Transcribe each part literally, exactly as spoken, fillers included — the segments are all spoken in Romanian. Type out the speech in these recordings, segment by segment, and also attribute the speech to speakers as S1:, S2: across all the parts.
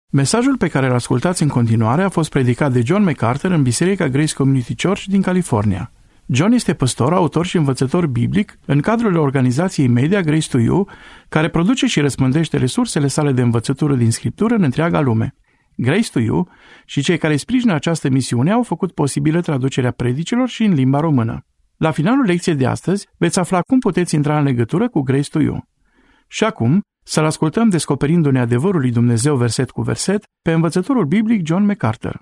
S1: Mesajul pe care îl ascultați în continuare a fost predicat de John MacArthur în Biserica Grace Community Church din California. John este păstor, autor și învățător biblic în cadrul organizației media Grace to You, care produce și răspândește resursele sale de învățătură din Scriptură în întreaga lume. Grace to You și cei care sprijină această misiune au făcut posibilă traducerea predicilor și în limba română. La finalul lecției de astăzi veți afla cum puteți intra în legătură cu Grace to You. Și acum, să-l ascultăm descoperindu-ne adevărul lui Dumnezeu verset cu verset pe învățătorul biblic John MacArthur.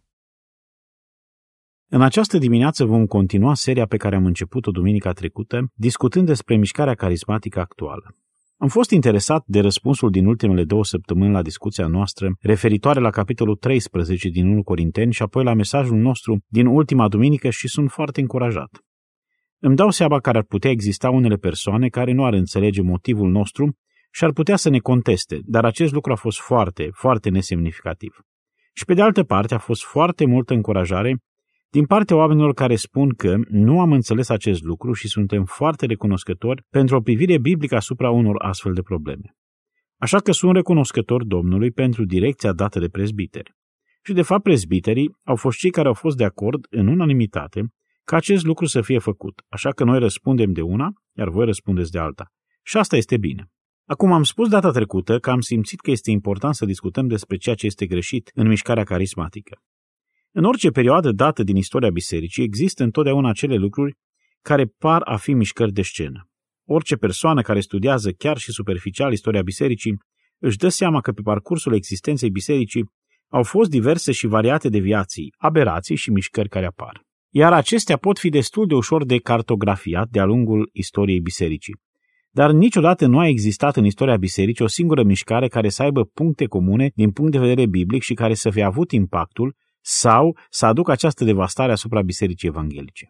S2: În această dimineață vom continua seria pe care am început-o duminica trecută, discutând despre mișcarea carismatică actuală. Am fost interesat de răspunsul din ultimele două săptămâni la discuția noastră referitoare la capitolul treisprezece din întâi Corinteni și apoi la mesajul nostru din ultima duminică și sunt foarte încurajat. Îmi dau seama că ar putea exista unele persoane care nu ar înțelege motivul nostru și ar putea să ne conteste, dar acest lucru a fost foarte, foarte nesemnificativ. Și pe de altă parte a fost foarte multă încurajare din partea oamenilor care spun că nu am înțeles acest lucru și suntem foarte recunoscători pentru o privire biblică asupra unor astfel de probleme. Așa că sunt recunoscător Domnului pentru direcția dată de prezbiteri. Și de fapt prezbiterii au fost cei care au fost de acord în unanimitate ca acest lucru să fie făcut, așa că noi răspundem de una, iar voi răspundeți de alta. Și asta este bine. Acum am spus data trecută că am simțit că este important să discutăm despre ceea ce este greșit în mișcarea carismatică. În orice perioadă dată din istoria bisericii există întotdeauna acele lucruri care par a fi mișcări de scenă. Orice persoană care studiază chiar și superficial istoria bisericii își dă seama că pe parcursul existenței bisericii au fost diverse și variate deviații, aberații și mișcări care apar. Iar acestea pot fi destul de ușor de cartografiat de-a lungul istoriei bisericii. Dar niciodată nu a existat în istoria bisericii o singură mișcare care să aibă puncte comune din punct de vedere biblic și care să fie avut impactul sau să aducă această devastare asupra bisericii evanghelice.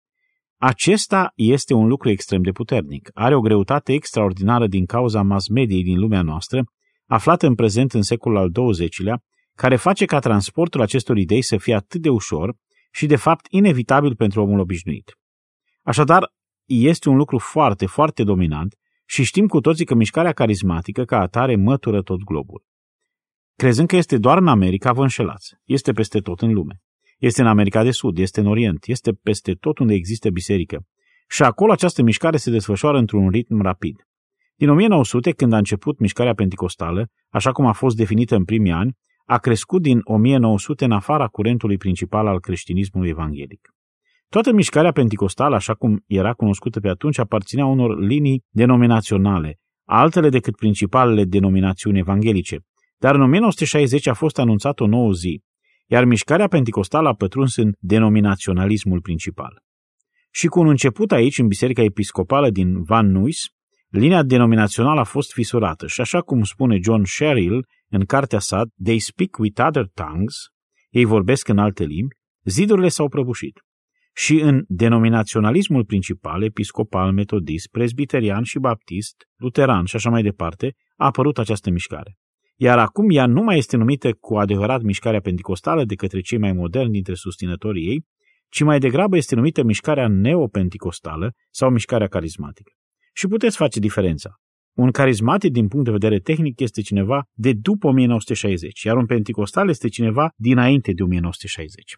S2: Acesta este un lucru extrem de puternic. Are o greutate extraordinară din cauza mass-mediei din lumea noastră, aflată în prezent în secolul al douăzecilea, care face ca transportul acestor idei să fie atât de ușor și, de fapt, inevitabil pentru omul obișnuit. Așadar, este un lucru foarte, foarte dominant și știm cu toții că mișcarea carismatică ca atare mătură tot globul. Crezând că este doar în America, vă înșelați. Este peste tot în lume. Este în America de Sud, este în Orient, este peste tot unde există biserică. Și acolo această mișcare se desfășoară într-un ritm rapid. Din o mie nouă sute, când a început mișcarea penticostală, așa cum a fost definită în primii ani, a crescut din o mie nouă sute în afara curentului principal al creștinismului evanghelic. Toată mișcarea penticostală, așa cum era cunoscută pe atunci, aparținea unor linii denominaționale, altele decât principalele denominațiuni evanghelice. Dar în o mie nouă sute șaizeci a fost anunțată o nouă zi, iar mișcarea penticostală a pătruns în denominaționalismul principal. Și cu un început aici, în Biserica Episcopală din Van Nuys, linia denominațională a fost fisurată și așa cum spune John Sherrill în cartea sa They Speak with Other Tongues, ei vorbesc în alte limbi, zidurile s-au prăbușit. Și în denominaționalismul principal, episcopal, metodist, presbiterian și baptist, luteran și așa mai departe, a apărut această mișcare. Iar acum ea nu mai este numită cu adevărat mișcarea penticostală de către cei mai moderni dintre susținătorii ei, ci mai degrabă este numită mișcarea neopenticostală sau mișcarea carismatică. Și puteți face diferența. Un carismatic din punct de vedere tehnic este cineva de după o mie nouă sute șaizeci, iar un penticostal este cineva dinainte de o mie nouă sute șaizeci.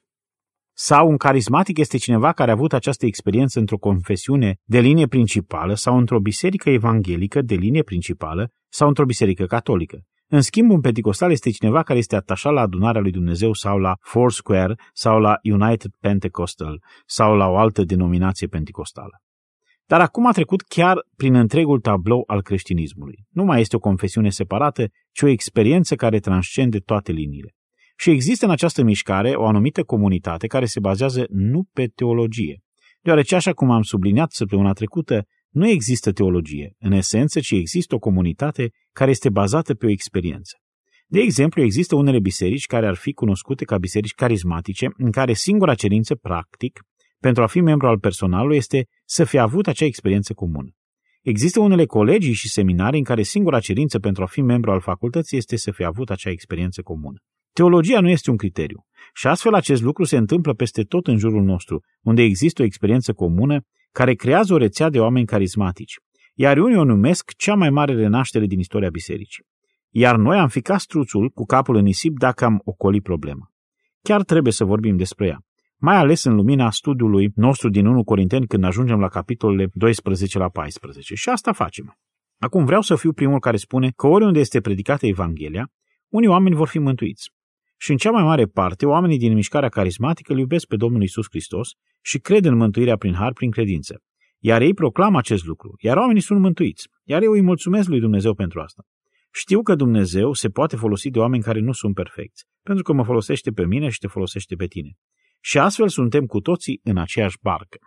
S2: Sau un carismatic este cineva care a avut această experiență într-o confesiune de linie principală sau într-o biserică evanghelică de linie principală sau într-o biserică catolică. În schimb, un penticostal este cineva care este atașat la adunarea lui Dumnezeu sau la Foursquare sau la United Pentecostal sau la o altă denominație penticostală. Dar acum a trecut chiar prin întregul tablou al creștinismului. Nu mai este o confesiune separată, ci o experiență care transcende toate liniile. Și există în această mișcare o anumită comunitate care se bazează nu pe teologie, deoarece, așa cum am subliniat săptămâna trecută, nu există teologie, în esență, ci există o comunitate care este bazată pe o experiență. De exemplu, există unele biserici care ar fi cunoscute ca biserici carismatice, în care singura cerință, practic, pentru a fi membru al personalului este să fie avut acea experiență comună. Există unele colegii și seminarii în care singura cerință pentru a fi membru al facultății este să fie avut acea experiență comună. Teologia nu este un criteriu și astfel acest lucru se întâmplă peste tot în jurul nostru, unde există o experiență comună care creează o rețea de oameni carismatici, iar unii o numesc cea mai mare renaștere din istoria bisericii. iar noi am fi ca struțul cu capul în nisip dacă am ocoli problema. Chiar trebuie să vorbim despre ea, mai ales în lumina studiului nostru din întâi Corinteni când ajungem la capitolele doisprezece la paisprezece. Și asta facem. Acum vreau să fiu primul care spune că oriunde este predicată Evanghelia, unii oameni vor fi mântuiți. Și în cea mai mare parte, oamenii din mișcarea carismatică îl iubesc pe Domnul Iisus Hristos și cred în mântuirea prin har, prin credință. Iar ei proclamă acest lucru, iar oamenii sunt mântuiți. Iar eu îi mulțumesc lui Dumnezeu pentru asta. Știu că Dumnezeu se poate folosi de oameni care nu sunt perfecți, pentru că mă folosește pe mine și te folosește pe tine. Și astfel suntem cu toții în aceeași barcă.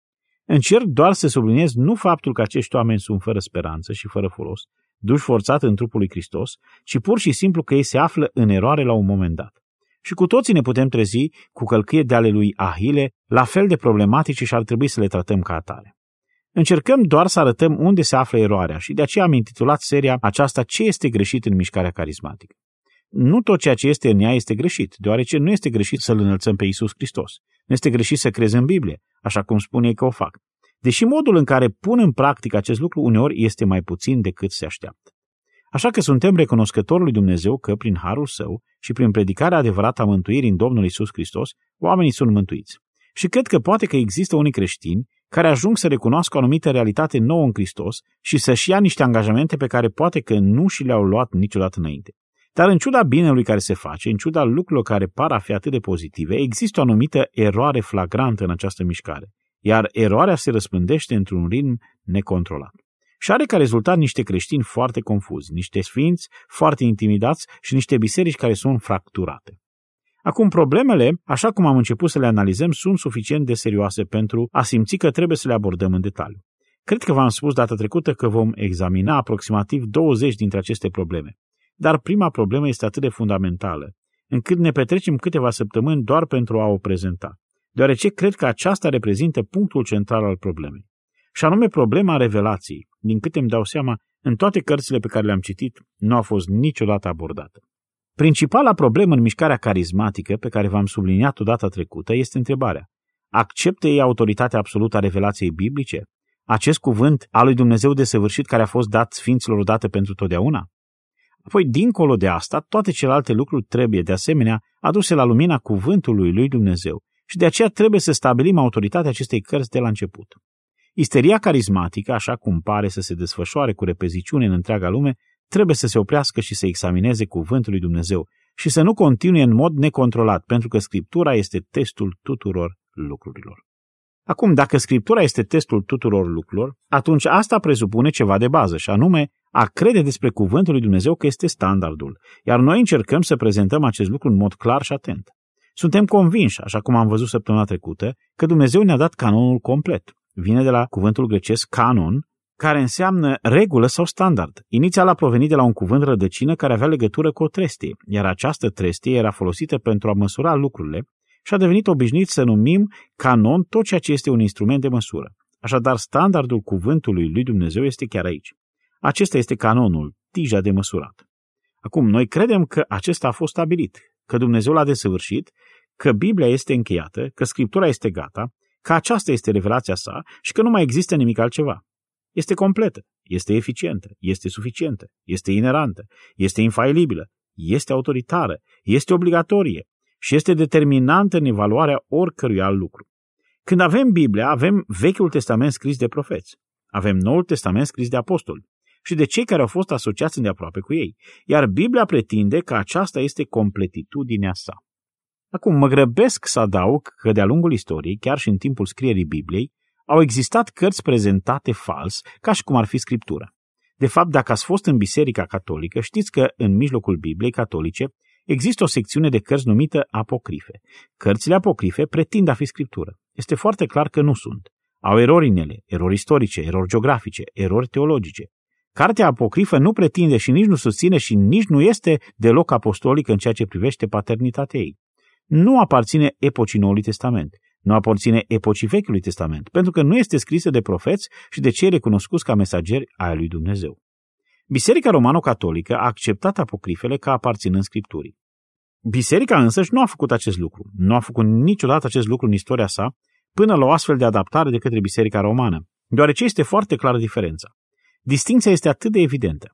S2: Încerc doar să subliniez nu faptul că acești oameni sunt fără speranță și fără folos, duși forțat în trupul lui Hristos, ci pur și simplu că ei se află în eroare la un moment dat. Și cu toții ne putem trezi cu călcâie de ale lui Ahile, la fel de problematice și ar trebui să le tratăm ca atare. Încercăm doar să arătăm unde se află eroarea și de aceea am intitulat seria aceasta Ce este greșit în mișcarea carismatică. Nu tot ceea ce este în ea este greșit, deoarece nu este greșit să-L înălțăm pe Iisus Hristos. Nu este greșit să crezi în Biblie, așa cum spune ei că o fac. Deși modul în care pun în practică acest lucru uneori este mai puțin decât se așteaptă. Așa că suntem recunoscători lui Dumnezeu că, prin harul Său și prin predicarea adevărată a mântuirii în Domnul Iisus Hristos, oamenii sunt mântuiți. Și cred că poate că există unii creștini care ajung să recunoască o anumită realitate nouă în Hristos și să-și ia niște angajamente pe care poate că nu și le-au luat niciodată înainte. Dar în ciuda binelui care se face, în ciuda lucrurilor care par a fi atât de pozitive, există o anumită eroare flagrantă în această mișcare, iar eroarea se răspândește într-un ritm necontrolat. Și are ca rezultat niște creștini foarte confuzi, niște sfinți foarte intimidați și niște biserici care sunt fracturate. Acum, problemele, așa cum am început să le analizăm, sunt suficient de serioase pentru a simți că trebuie să le abordăm în detaliu. Cred că v-am spus data trecută că vom examina aproximativ douăzeci dintre aceste probleme. Dar prima problemă este atât de fundamentală, încât ne petrecem câteva săptămâni doar pentru a o prezenta, deoarece cred că aceasta reprezintă punctul central al problemei. Și anume problema revelației, din câte îmi dau seama, în toate cărțile pe care le-am citit, nu a fost niciodată abordată. Principala problemă în mișcarea carismatică, pe care v-am subliniat-o data trecută, este întrebarea: acceptă ei autoritatea absolută a revelației biblice? Acest cuvânt al lui Dumnezeu desăvârșit care a fost dat sfinților odată pentru totdeauna? Apoi, dincolo de asta, toate celelalte lucruri trebuie, de asemenea, aduse la lumina cuvântului lui Dumnezeu și de aceea trebuie să stabilim autoritatea acestei cărți de la început. Isteria carismatică, așa cum pare să se desfășoare cu repeziciune în întreaga lume, trebuie să se oprească și să examineze cuvântul lui Dumnezeu și să nu continue în mod necontrolat, pentru că Scriptura este testul tuturor lucrurilor. Acum, dacă Scriptura este testul tuturor lucrurilor, atunci asta presupune ceva de bază, și anume a crede despre cuvântul lui Dumnezeu că este standardul, iar noi încercăm să prezentăm acest lucru în mod clar și atent. Suntem convinși, așa cum am văzut săptămâna trecută, că Dumnezeu ne-a dat canonul complet. Vine de la cuvântul grecesc canon, care înseamnă regulă sau standard. Inițial a provenit de la un cuvânt rădăcină care avea legătură cu o trestie, iar această trestie era folosită pentru a măsura lucrurile și a devenit obișnuit să numim canon tot ceea ce este un instrument de măsură. Așadar, standardul cuvântului lui Dumnezeu este chiar aici. Acesta este canonul, tija de măsurat. Acum, noi credem că acesta a fost stabilit, că Dumnezeu l-a desăvârșit, că Biblia este încheiată, că Scriptura este gata, că aceasta este revelația sa și că nu mai există nimic altceva. Este completă, este eficientă, este suficientă, este inerantă, este infailibilă, este autoritară, este obligatorie și este determinantă în evaluarea oricărui alt lucru. Când avem Biblia, avem Vechiul Testament scris de profeți, avem Noul Testament scris de apostoli și de cei care au fost asociați îndeaproape cu ei, iar Biblia pretinde că aceasta este completitudinea sa. Acum, mă grăbesc să adaug că de-a lungul istoriei, chiar și în timpul scrierii Bibliei, au existat cărți prezentate fals, ca și cum ar fi Scriptura. De fapt, dacă ați fost în Biserica Catolică, știți că în mijlocul Bibliei catolice există o secțiune de cărți numită apocrife. Cărțile apocrife pretind a fi Scriptură. Este foarte clar că nu sunt. Au erori în ele, erori istorice, erori geografice, erori teologice. Cartea apocrifă nu pretinde și nici nu susține și nici nu este deloc apostolică în ceea ce privește paternitatea ei. Nu aparține epocii Noului Testament, nu aparține epocii Vechiului Testament, pentru că nu este scrisă de profeți și de cei recunoscuți ca mesageri ai lui Dumnezeu. Biserica Romano-Catolică a acceptat apocrifele ca aparținând Scripturii. Biserica însăși nu a făcut acest lucru, nu a făcut niciodată acest lucru în istoria sa, până la o astfel de adaptare de către Biserica Romană, deoarece este foarte clară diferența. Distincția este atât de evidentă.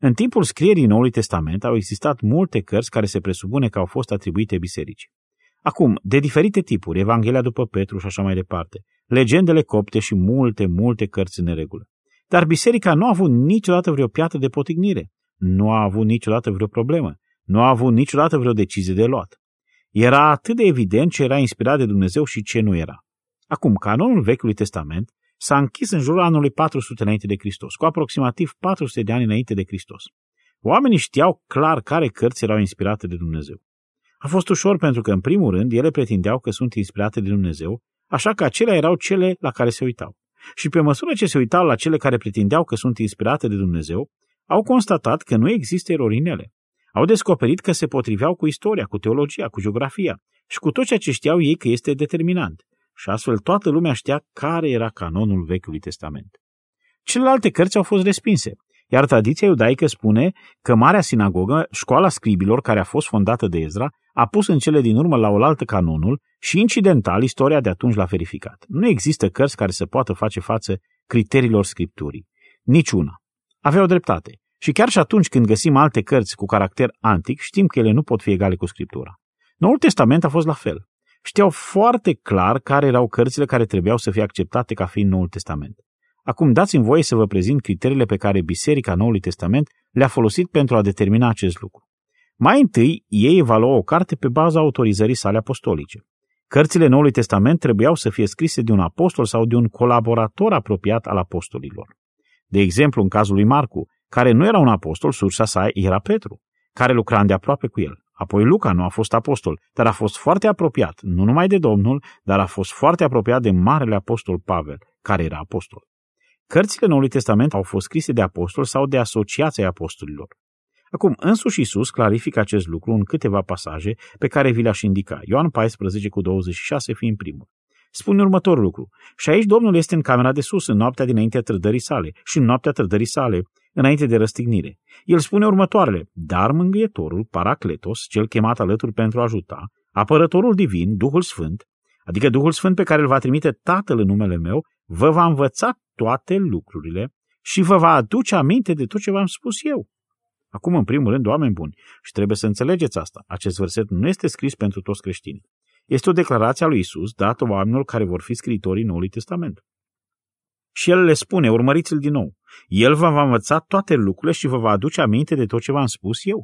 S2: În timpul scrierii Noului Testament au existat multe cărți care se presupune că au fost atribuite bisericii. Acum, de diferite tipuri, Evanghelia după Petru și așa mai departe, legendele copte și multe, multe cărți în neregulă. Dar biserica nu a avut niciodată vreo piatră de potignire, nu a avut niciodată vreo problemă, nu a avut niciodată vreo decizie de luat. Era atât de evident ce era inspirat de Dumnezeu și ce nu era. Acum, canonul Vechiului Testament s-a închis în jurul anului patru sute înainte de Hristos, cu aproximativ patru sute de ani înainte de Hristos. Oamenii știau clar care cărți erau inspirate de Dumnezeu. A fost ușor pentru că, în primul rând, ele pretindeau că sunt inspirate de Dumnezeu, așa că acelea erau cele la care se uitau. Și pe măsură ce se uitau la cele care pretindeau că sunt inspirate de Dumnezeu, au constatat că nu există erori în ele. Au descoperit că se potriveau cu istoria, cu teologia, cu geografia și cu tot ceea ce știau ei că este determinant. Și astfel toată lumea știa care era canonul Vechiului Testament. Celelalte cărți au fost respinse, iar tradiția iudaică spune că Marea Sinagogă, școala scribilor care a fost fondată de Ezra, a pus în cele din urmă la oaltă canonul și incidental istoria de atunci l-a verificat. Nu există cărți care să poată face față criteriilor Scripturii. Niciuna. Aveau dreptate. Și chiar și atunci când găsim alte cărți cu caracter antic, știm că ele nu pot fi egale cu Scriptura. Noul Testament a fost la fel. Știau foarte clar care erau cărțile care trebuiau să fie acceptate ca fiind Noul Testament. Acum dați-mi voie să vă prezint criteriile pe care Biserica Noului Testament le-a folosit pentru a determina acest lucru. Mai întâi, ei evaluau o carte pe baza autorizării sale apostolice. Cărțile Noului Testament trebuiau să fie scrise de un apostol sau de un colaborator apropiat al apostolilor. De exemplu, în cazul lui Marcu, care nu era un apostol, sursa sa era Petru, care lucra îndeaproape cu el. Apoi Luca nu a fost apostol, dar a fost foarte apropiat, nu numai de Domnul, dar a fost foarte apropiat de marele apostol Pavel, care era apostol. Cărțile Noului Testament au fost scrise de apostoli sau de asociația apostolilor. Acum, însuși Iisus clarifică acest lucru în câteva pasaje pe care vi le-aș indica, Ioan paisprezece cu douăzeci și șase fiind primul. Spune următorul lucru: și aici Domnul este în camera de sus, în noaptea dinaintea trădării sale și în noaptea trădării sale, înainte de răstignire. El spune următoarele: dar mângâietorul, Paracletos, cel chemat alături pentru a ajuta, apărătorul divin, Duhul Sfânt, adică Duhul Sfânt pe care îl va trimite Tatăl în numele meu, vă va învăța toate lucrurile și vă va aduce aminte de tot ce v-am spus eu. Acum, în primul rând, oameni buni, și trebuie să înțelegeți asta, acest verset nu este scris pentru toți creștinii. Este o declarație a lui Iisus dată oamenilor care vor fi scriitorii Noului Testament. Și el le spune, urmăriți-l din nou, el vă va învăța toate lucrurile și vă va aduce aminte de tot ce v-am spus eu.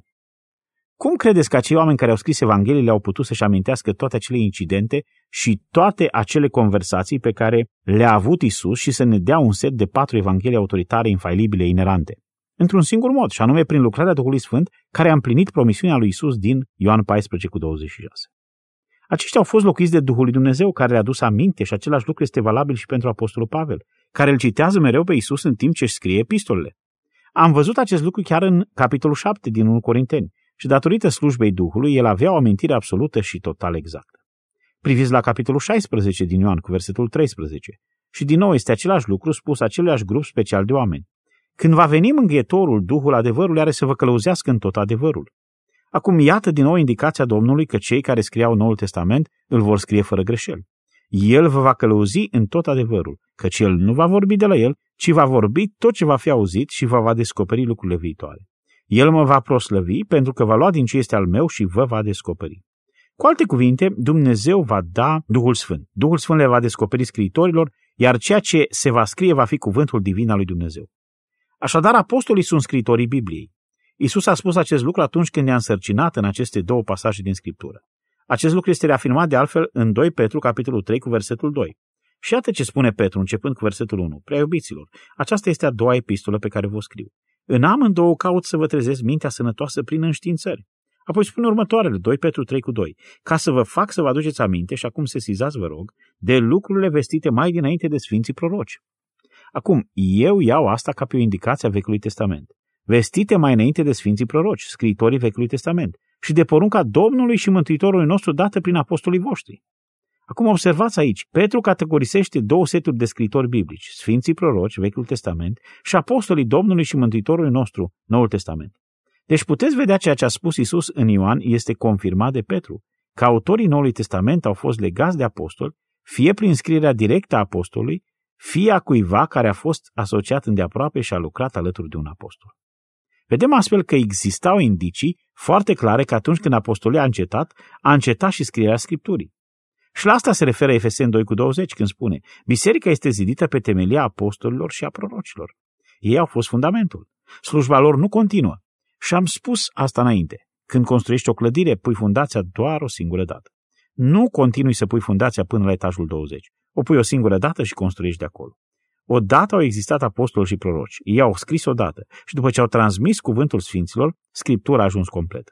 S2: Cum credeți că acei oameni care au scris Evangheliile au putut să-și amintească toate acele incidente și toate acele conversații pe care le-a avut Iisus și să ne dea un set de patru evanghelii autoritare, infailibile, inerante? Într-un singur mod, și anume prin lucrarea Duhului Sfânt, care a împlinit promisiunea lui Iisus din Ioan paisprezece cu douăzeci și șase. Aceștia au fost locuiți de Duhul lui Dumnezeu, care le-a adus aminte, și același lucru este valabil și pentru apostolul Pavel, care îl citează mereu pe Iisus în timp ce își scrie epistolele. Am văzut acest lucru chiar în capitolul șapte din întâi Corinteni și datorită slujbei Duhului, el avea o amintire absolută și total exactă. Priviți la capitolul șaisprezece din Ioan cu versetul treisprezece și din nou este același lucru spus aceluiași grup special de oameni. Când va veni mângâietorul, Duhul adevărului are să vă călăuzească în tot adevărul. Acum iată din nou indicația Domnului că cei care scriau Noul Testament îl vor scrie fără greșeli. El vă va călăuzi în tot adevărul, căci el nu va vorbi de la el, ci va vorbi tot ce va fi auzit și vă va descoperi lucrurile viitoare. El mă va proslăvi pentru că va lua din ce este al meu și vă va descoperi. Cu alte cuvinte, Dumnezeu va da Duhul Sfânt. Duhul Sfânt le va descoperi scriitorilor, iar ceea ce se va scrie va fi cuvântul divin al lui Dumnezeu. Așadar, apostolii sunt scriitorii Bibliei. Iisus a spus acest lucru atunci când ne-a însărcinat în aceste două pasaje din Scriptură. Acest lucru este reafirmat de altfel în doi Petru, capitolul trei, cu versetul doi. Și iată ce spune Petru, începând cu versetul unu. Prea iubiților, aceasta este a doua epistolă pe care vă scriu. În amândouă caut să vă trezesc mintea sănătoasă prin înștiințări. Apoi spune următoarele, doi Petru trei cu doi. Ca să vă fac să vă aduceți aminte, și acum sesizați, vă rog, de lucrurile vestite mai dinainte de Sfinții Proroci. Acum, eu iau asta ca pe o indicație a Vechiului Testament. Vestite mai înainte de Sfinții Proroci, scriitorii Vechiului Testament, și de porunca Domnului și Mântuitorului nostru dată prin apostolii voștri. Acum observați aici, Petru categorisește două seturi de scriitori biblici, Sfinții Proroci, Vechiul Testament, și apostolii Domnului și Mântuitorului nostru, Noul Testament. Deci puteți vedea ceea ce a spus Iisus în Ioan este confirmat de Petru, că autorii Noului Testament au fost legați de apostoli, fie prin scrierea directă a apostolului, fie a cuiva care a fost asociat îndeaproape și a lucrat alături de un apostol. Vedem astfel că existau indicii foarte clare că atunci când apostolia a încetat, a încetat și scrierea Scripturii. Și la asta se referă Efeseni doi cu douăzeci când spune: biserica este zidită pe temelia apostolilor și a prorocilor. Ei au fost fundamentul. Slujba lor nu continuă. Și am spus asta înainte. Când construiești o clădire, pui fundația doar o singură dată. Nu continui să pui fundația până la etajul douăzeci. O pui o singură dată și construiești de acolo. Odată au existat apostoli și proroci. Ei au scris odată și după ce au transmis cuvântul sfinților, Scriptura a ajuns completă.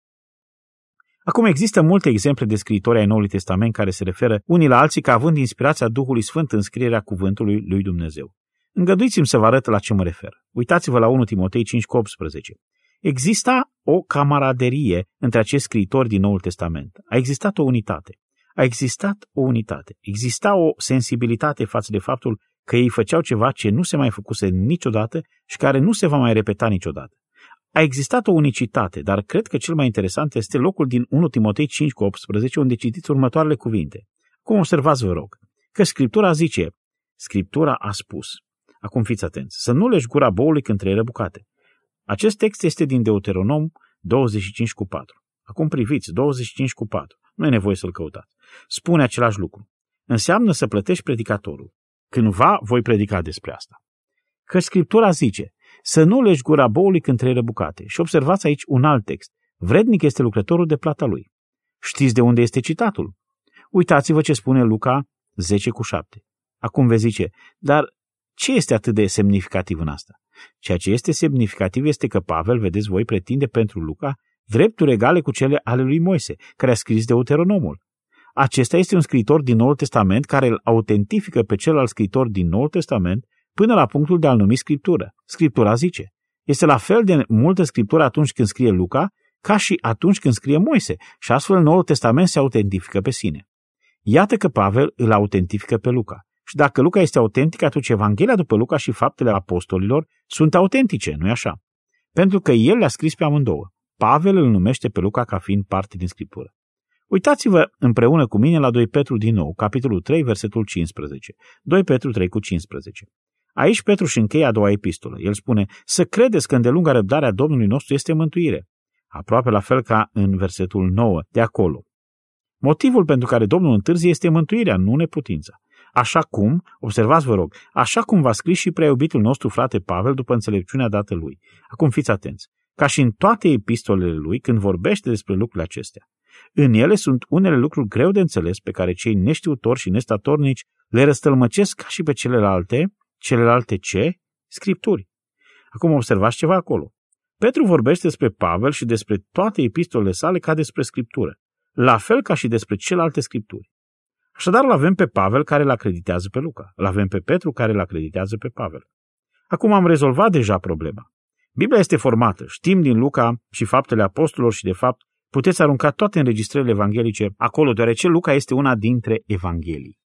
S2: Acum există multe exemple de scriitori ai Noului Testament care se referă unii la alții ca având inspirația Duhului Sfânt în scrierea cuvântului lui Dumnezeu. Îngăduiți-mi să vă arăt la ce mă refer. Uitați-vă la unu Timotei cinci cu optsprezece. Exista o camaraderie între acești scriitori din Noul Testament. A existat o unitate. A existat o unitate. Exista o sensibilitate față de faptul că ei făceau ceva ce nu se mai făcuse niciodată și care nu se va mai repeta niciodată. A existat o unicitate, dar cred că cel mai interesant este locul din unu Timotei cinci cu optsprezece, unde citiți următoarele cuvinte. Cum observați, vă rog, că Scriptura zice, Scriptura a spus. Acum fiți atenți, să nu legi gura boului când trei răbucate. Acest text este din Deuteronom douăzeci și cinci cu patru. Acum priviți, douăzeci și cinci cu patru. Nu e nevoie să-l căutați. Spune același lucru. Înseamnă să plătești predicatorul. Cândva voi predica despre asta. Că Scriptura zice, să nu legi gura boului când trei răbucate. Și observați aici un alt text. Vrednic este lucrătorul de plata lui. Știți de unde este citatul? Uitați-vă ce spune Luca zece cu șapte. Acum vezi zice, dar ce este atât de semnificativ în asta? Ceea ce este semnificativ este că Pavel, vedeți voi, pretinde pentru Luca drepturi egale cu cele ale lui Moise, care a scris Deuteronomul. Acesta este un scriitor din Noul Testament care îl autentifică pe celălalt scriitor din Noul Testament până la punctul de a-l numi Scriptură. Scriptura zice. Este la fel de multă Scriptură atunci când scrie Luca, ca și atunci când scrie Moise, și astfel Noul Testament se autentifică pe sine. Iată că Pavel îl autentifică pe Luca. Și dacă Luca este autentic, atunci Evanghelia după Luca și faptele apostolilor sunt autentice, nu-i așa? Pentru că el le-a scris pe amândouă. Pavel îl numește pe Luca ca fiind parte din Scriptură. Uitați-vă împreună cu mine la doi Petru din nou, capitolul trei, versetul cincisprezece. doi Petru trei cu cincisprezece. Aici Petru își încheie a doua epistolă. El spune, să credeți că îndelunga răbdarea Domnului nostru este mântuire. Aproape la fel ca în versetul nouă, de acolo. Motivul pentru care Domnul întârzie este mântuirea, nu neputința. Așa cum, observați vă rog, așa cum v-a scris și prea iubitul nostru frate Pavel după înțelepciunea dată lui. Acum fiți atenți, ca și în toate epistolele lui, când vorbește despre lucrurile acestea. În ele sunt unele lucruri greu de înțeles pe care cei neștiutori și nestatornici le răstălmăcesc ca și pe celelalte, celelalte ce? Scripturi. Acum observați ceva acolo. Petru vorbește despre Pavel și despre toate epistolele sale ca despre Scriptură, la fel ca și despre celelalte Scripturi. Așadar, îl avem pe Pavel care îl acreditează pe Luca. Îl avem pe Petru care îl acreditează pe Pavel. Acum am rezolvat deja problema. Biblia este formată. Știm din Luca și faptele apostolilor și, de fapt, puteți arunca toate înregistrările evanghelice acolo, deoarece Luca este una dintre evanghelii.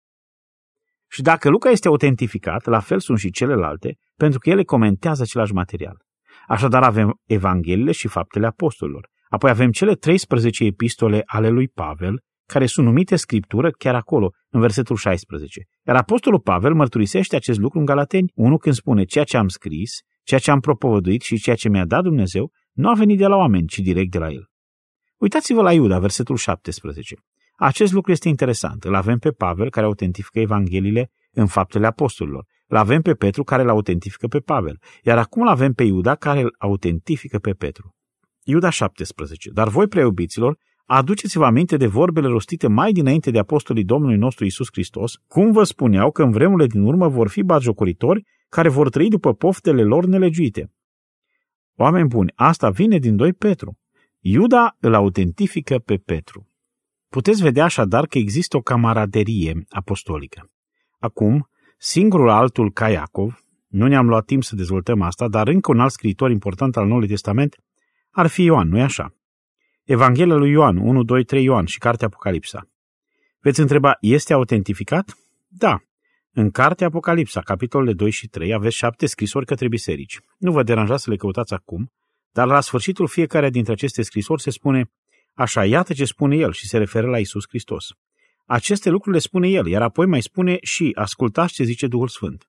S2: Și dacă Luca este autentificat, la fel sunt și celelalte, pentru că ele comentează același material. Așadar avem evangheliile și faptele apostolilor. Apoi avem cele treisprezece epistole ale lui Pavel, care sunt numite Scriptură chiar acolo, în versetul șaisprezece. Iar apostolul Pavel mărturisește acest lucru în Galateni unu când spune ceea ce am scris, ceea ce am propovăduit și ceea ce mi-a dat Dumnezeu, nu a venit de la oameni, ci direct de la el. Uitați-vă la Iuda, versetul șaptesprezece. Acest lucru este interesant. Îl avem pe Pavel, care autentifică evangheliile în faptele apostolilor. Îl avem pe Petru, care îl autentifică pe Pavel. Iar acum îl avem pe Iuda, care îl autentifică pe Petru. Iuda șaptesprezece. Dar voi, preiubiților, aduceți-vă aminte de vorbele rostite mai dinainte de apostolii Domnului nostru Iisus Hristos, cum vă spuneau că în vremurile din urmă vor fi batjocoritori care vor trăi după poftele lor nelegiuite. Oameni buni, asta vine din doi Petru. Iuda îl autentifică pe Petru. Puteți vedea așadar că există o camaraderie apostolică. Acum, singurul altul ca Iacov, nu ne-am luat timp să dezvoltăm asta, dar încă un alt scriitor important al Noului Testament ar fi Ioan, nu-i așa? Evanghelia lui Ioan, unu, doi, trei Ioan și Cartea Apocalipsa. Veți întreba, este autentificat? Da. În Cartea Apocalipsa, capitolele doi și trei, aveți șapte scrisori către biserici. Nu vă deranjați să le căutați acum, dar la sfârșitul fiecare dintre aceste scrisori se spune, așa, iată ce spune el și se referă la Iisus Hristos. Aceste lucruri le spune el, iar apoi mai spune și, ascultați ce zice Duhul Sfânt.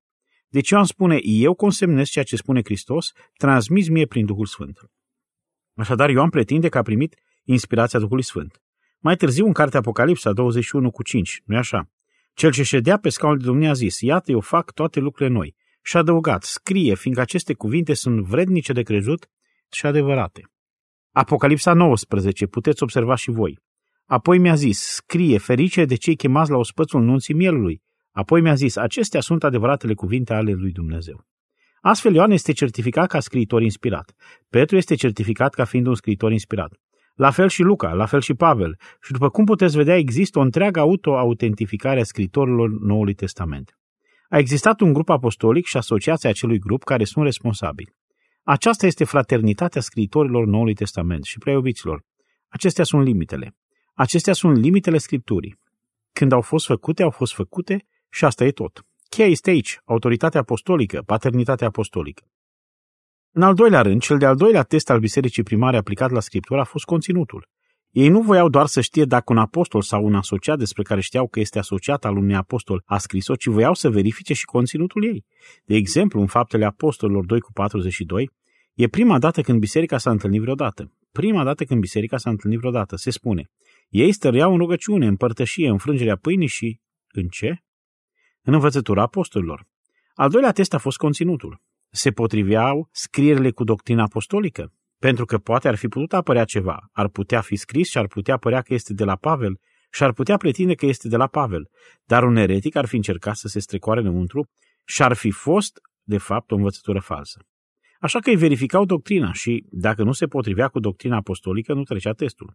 S2: Deci Ioan spune, eu consemnez ceea ce spune Hristos, transmis mie prin Duhul Sfânt. Așadar, Ioan pretinde că a primit inspirația Duhului Sfânt. Mai târziu, în cartea Apocalipsa douăzeci și unu cu cinci, nu-i așa? Cel ce ședea pe scaunul de domnie a zis, iată, eu fac toate lucrurile noi. Și a adăugat, scrie, fiindcă aceste cuvinte sunt vrednice de crezut și adevărate. Apocalipsa nouăsprezece, puteți observa și voi. Apoi mi-a zis, scrie, ferice de cei chemați la ospățul nunții mielului. Apoi mi-a zis, acestea sunt adevăratele cuvinte ale lui Dumnezeu. Astfel, Ioan este certificat ca scriitor inspirat. Petru este certificat ca fiind un scriitor inspirat. La fel și Luca, la fel și Pavel. Și după cum puteți vedea, există o întreagă auto-autentificare a scriitorilor Noului Testament. A existat un grup apostolic și asociația acelui grup care sunt responsabili. Aceasta este fraternitatea scriitorilor Noului Testament și prea iubiților. Acestea sunt limitele. Acestea sunt limitele Scripturii. Când au fost făcute, au fost făcute și asta e tot. Cheia este aici, autoritatea apostolică, paternitatea apostolică. În al doilea rând, cel de-al doilea test al bisericii primare aplicat la Scriptură a fost conținutul. Ei nu voiau doar să știe dacă un apostol sau un asociat despre care știau că este asociat al unui apostol a scris-o, ci voiau să verifice și conținutul ei. De exemplu, în Faptele Apostolilor doi cu patruzeci și doi, e prima dată când biserica s-a întâlnit vreodată. Prima dată când biserica s-a întâlnit vreodată, se spune. Ei stăreau în rugăciune, în părtășie, în frângerea pâinii și... În ce? În învățătura apostolilor. Al doilea test a fost conținutul. Se potriveau scrierile cu doctrina apostolică? Pentru că poate ar fi putut apărea ceva. Ar putea fi scris și ar putea părea că este de la Pavel și ar putea pretinde că este de la Pavel. Dar un eretic ar fi încercat să se strecoare înăuntru și ar fi fost, de fapt, o învățătură falsă. Așa că îi verificau doctrina și, dacă nu se potrivea cu doctrina apostolică, nu trecea testul.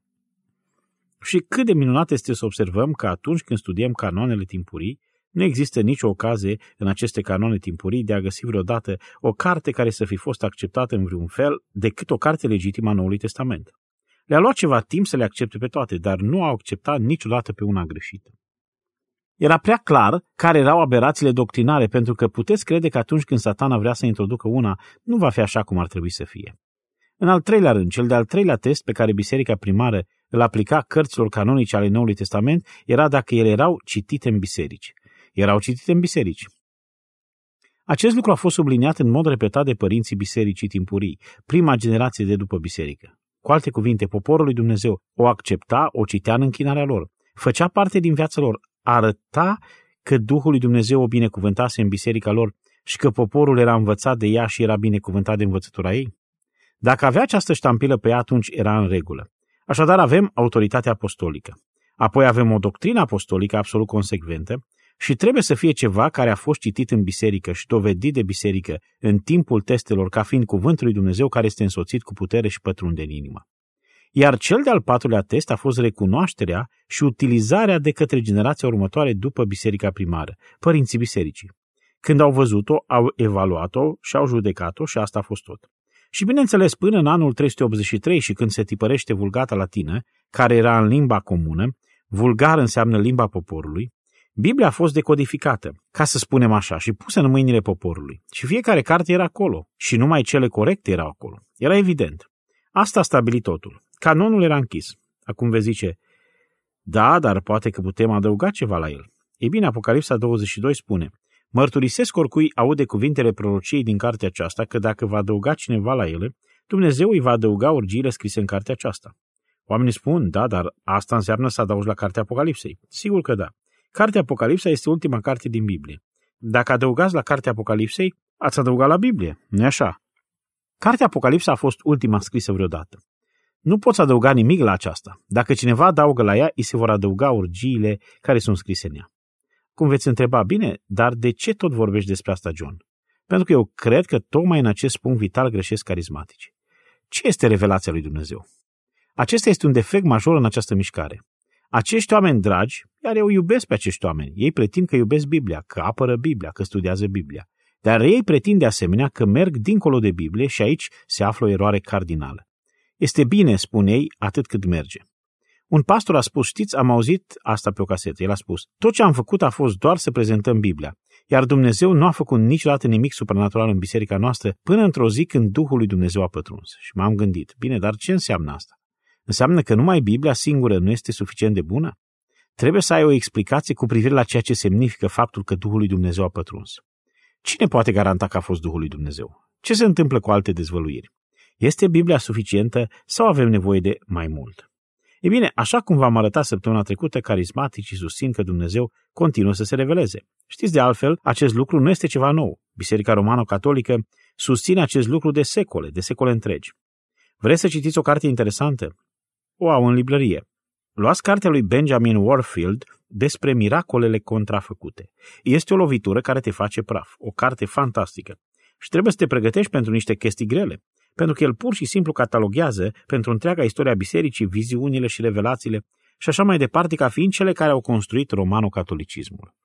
S2: Și cât de minunat este să observăm că atunci când studiem canoanele timpurii, nu există nicio ocazie în aceste canoane timpurii de a găsi vreodată o carte care să fi fost acceptată în vreun fel decât o carte legitimă a Noului Testament. Le-a luat ceva timp să le accepte pe toate, dar nu au acceptat niciodată pe una greșită. Era prea clar care erau aberațiile doctrinare, pentru că puteți crede că atunci când Satana vrea să introducă una, nu va fi așa cum ar trebui să fie. În al treilea rând, cel de-al treilea test pe care biserica primară îl aplica cărților canonice ale Noului Testament era dacă ele erau citite în biserici. Erau citite în biserici. Acest lucru a fost subliniat în mod repetat de părinții bisericii timpurii, prima generație de după biserică. Cu alte cuvinte, poporul lui Dumnezeu o accepta, o citea în închinarea lor, făcea parte din viața lor, arăta că Duhul lui Dumnezeu o binecuvântase în biserica lor și că poporul era învățat de ea și era binecuvântat de învățătura ei. Dacă avea această ștampilă pe ea, atunci era în regulă. Așadar avem autoritatea apostolică. Apoi avem o doctrină apostolică absolut consecventă și trebuie să fie ceva care a fost citit în biserică și dovedit de biserică în timpul testelor ca fiind cuvântul lui Dumnezeu care este însoțit cu putere și pătrunde în inimă. Iar cel de-al patrulea test a fost recunoașterea și utilizarea de către generația următoare după biserica primară, părinții bisericii. Când au văzut-o, au evaluat-o și au judecat-o și asta a fost tot. Și bineînțeles, până în anul trei sute optzeci și trei și când se tipărește Vulgata latină, care era în limba comună, vulgar înseamnă limba poporului, Biblia a fost decodificată, ca să spunem așa, și pusă în mâinile poporului. Și fiecare carte era acolo și numai cele corecte erau acolo. Era evident. Asta a stabilit totul. Canonul era închis. Acum vezi zice, da, dar poate că putem adăuga ceva la el. Ei bine, Apocalipsa douăzeci și doi spune, mărturisesc oricui aude cuvintele prorociei din cartea aceasta, că dacă va adăuga cineva la ele, Dumnezeu îi va adăuga orgiile scrise în cartea aceasta. Oamenii spun, da, dar asta înseamnă să adaugi la cartea Apocalipsei. Sigur că da. Cartea Apocalipsa este ultima carte din Biblie. Dacă adăugați la cartea Apocalipsei, ați adăugat la Biblie, nu-i așa? Cartea Apocalipsa a fost ultima scrisă vreodată. Nu poți adăuga nimic la aceasta. Dacă cineva adaugă la ea, îi se vor adăuga orgiile care sunt scrise în ea. Cum veți întreba, bine, dar de ce tot vorbești despre asta, John? Pentru că eu cred că tocmai în acest punct vital greșesc carismatici. Ce este revelația lui Dumnezeu? Acesta este un defect major în această mișcare. Acești oameni dragi, iar eu iubesc pe acești oameni, ei pretind că iubesc Biblia, că apără Biblia, că studiază Biblia. Dar ei pretind de asemenea că merg dincolo de Biblie și aici se află o eroare cardinală. Este bine, spun ei, atât cât merge. Un pastor a spus, știți, am auzit asta pe o casetă, el a spus, tot ce am făcut a fost doar să prezentăm Biblia, iar Dumnezeu nu a făcut niciodată nimic supranatural în biserica noastră până într-o zi când Duhul lui Dumnezeu a pătruns. Și m-am gândit, bine, dar ce înseamnă asta? Înseamnă că numai Biblia singură nu este suficient de bună? Trebuie să ai o explicație cu privire la ceea ce semnifică faptul că Duhul lui Dumnezeu a pătruns. Cine poate garanta că a fost Duhul lui Dumnezeu? Ce se întâmplă cu alte dezvăluiri? Este Biblia suficientă sau avem nevoie de mai mult? Ei bine, așa cum v-am arătat săptămâna trecută, carismaticii susțin că Dumnezeu continuă să se reveleze. Știți, de altfel, acest lucru nu este ceva nou. Biserica Romano-Catolică susține acest lucru de secole, de secole întregi. Vreți să citiți o carte interesantă? O au în librărie. Luați cartea lui Benjamin Warfield despre miracolele contrafăcute. Este o lovitură care te face praf, o carte fantastică. Și trebuie să te pregătești pentru niște chestii grele, pentru că el pur și simplu cataloghează pentru întreaga istoria bisericii viziunile și revelațiile și așa mai departe, ca fiind cele care au construit romano-catolicismul.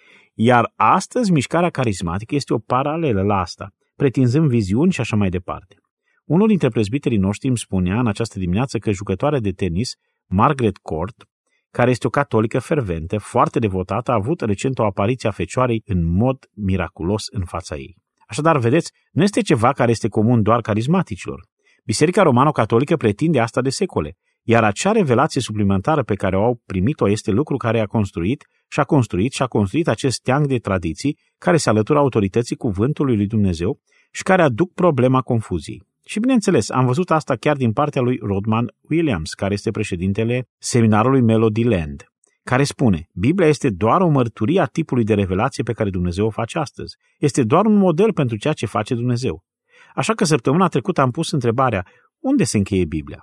S2: Iar astăzi mișcarea carismatică este o paralelă la asta, pretinzând viziuni și așa mai departe. Unul dintre prezbiterii noștri îmi spunea în această dimineață că jucătoarea de tenis, Margaret Court, care este o catolică ferventă, foarte devotată, a avut recent o apariție a Fecioarei în mod miraculos în fața ei. Așadar, vedeți, nu este ceva care este comun doar carismaticilor. Biserica Romano-Catolică pretinde asta de secole, iar acea revelație suplimentară pe care o au primit-o este lucru care a construit și a construit și a construit acest teanc de tradiții care se alătură autorității cuvântului lui Dumnezeu și care aduc problema confuziei. Și bineînțeles, am văzut asta chiar din partea lui Rodman Williams, care este președintele seminarului Melodyland, care spune, Biblia este doar o mărturie a tipului de revelație pe care Dumnezeu o face astăzi. Este doar un model pentru ceea ce face Dumnezeu. Așa că săptămâna trecută am pus întrebarea, unde se încheie Biblia?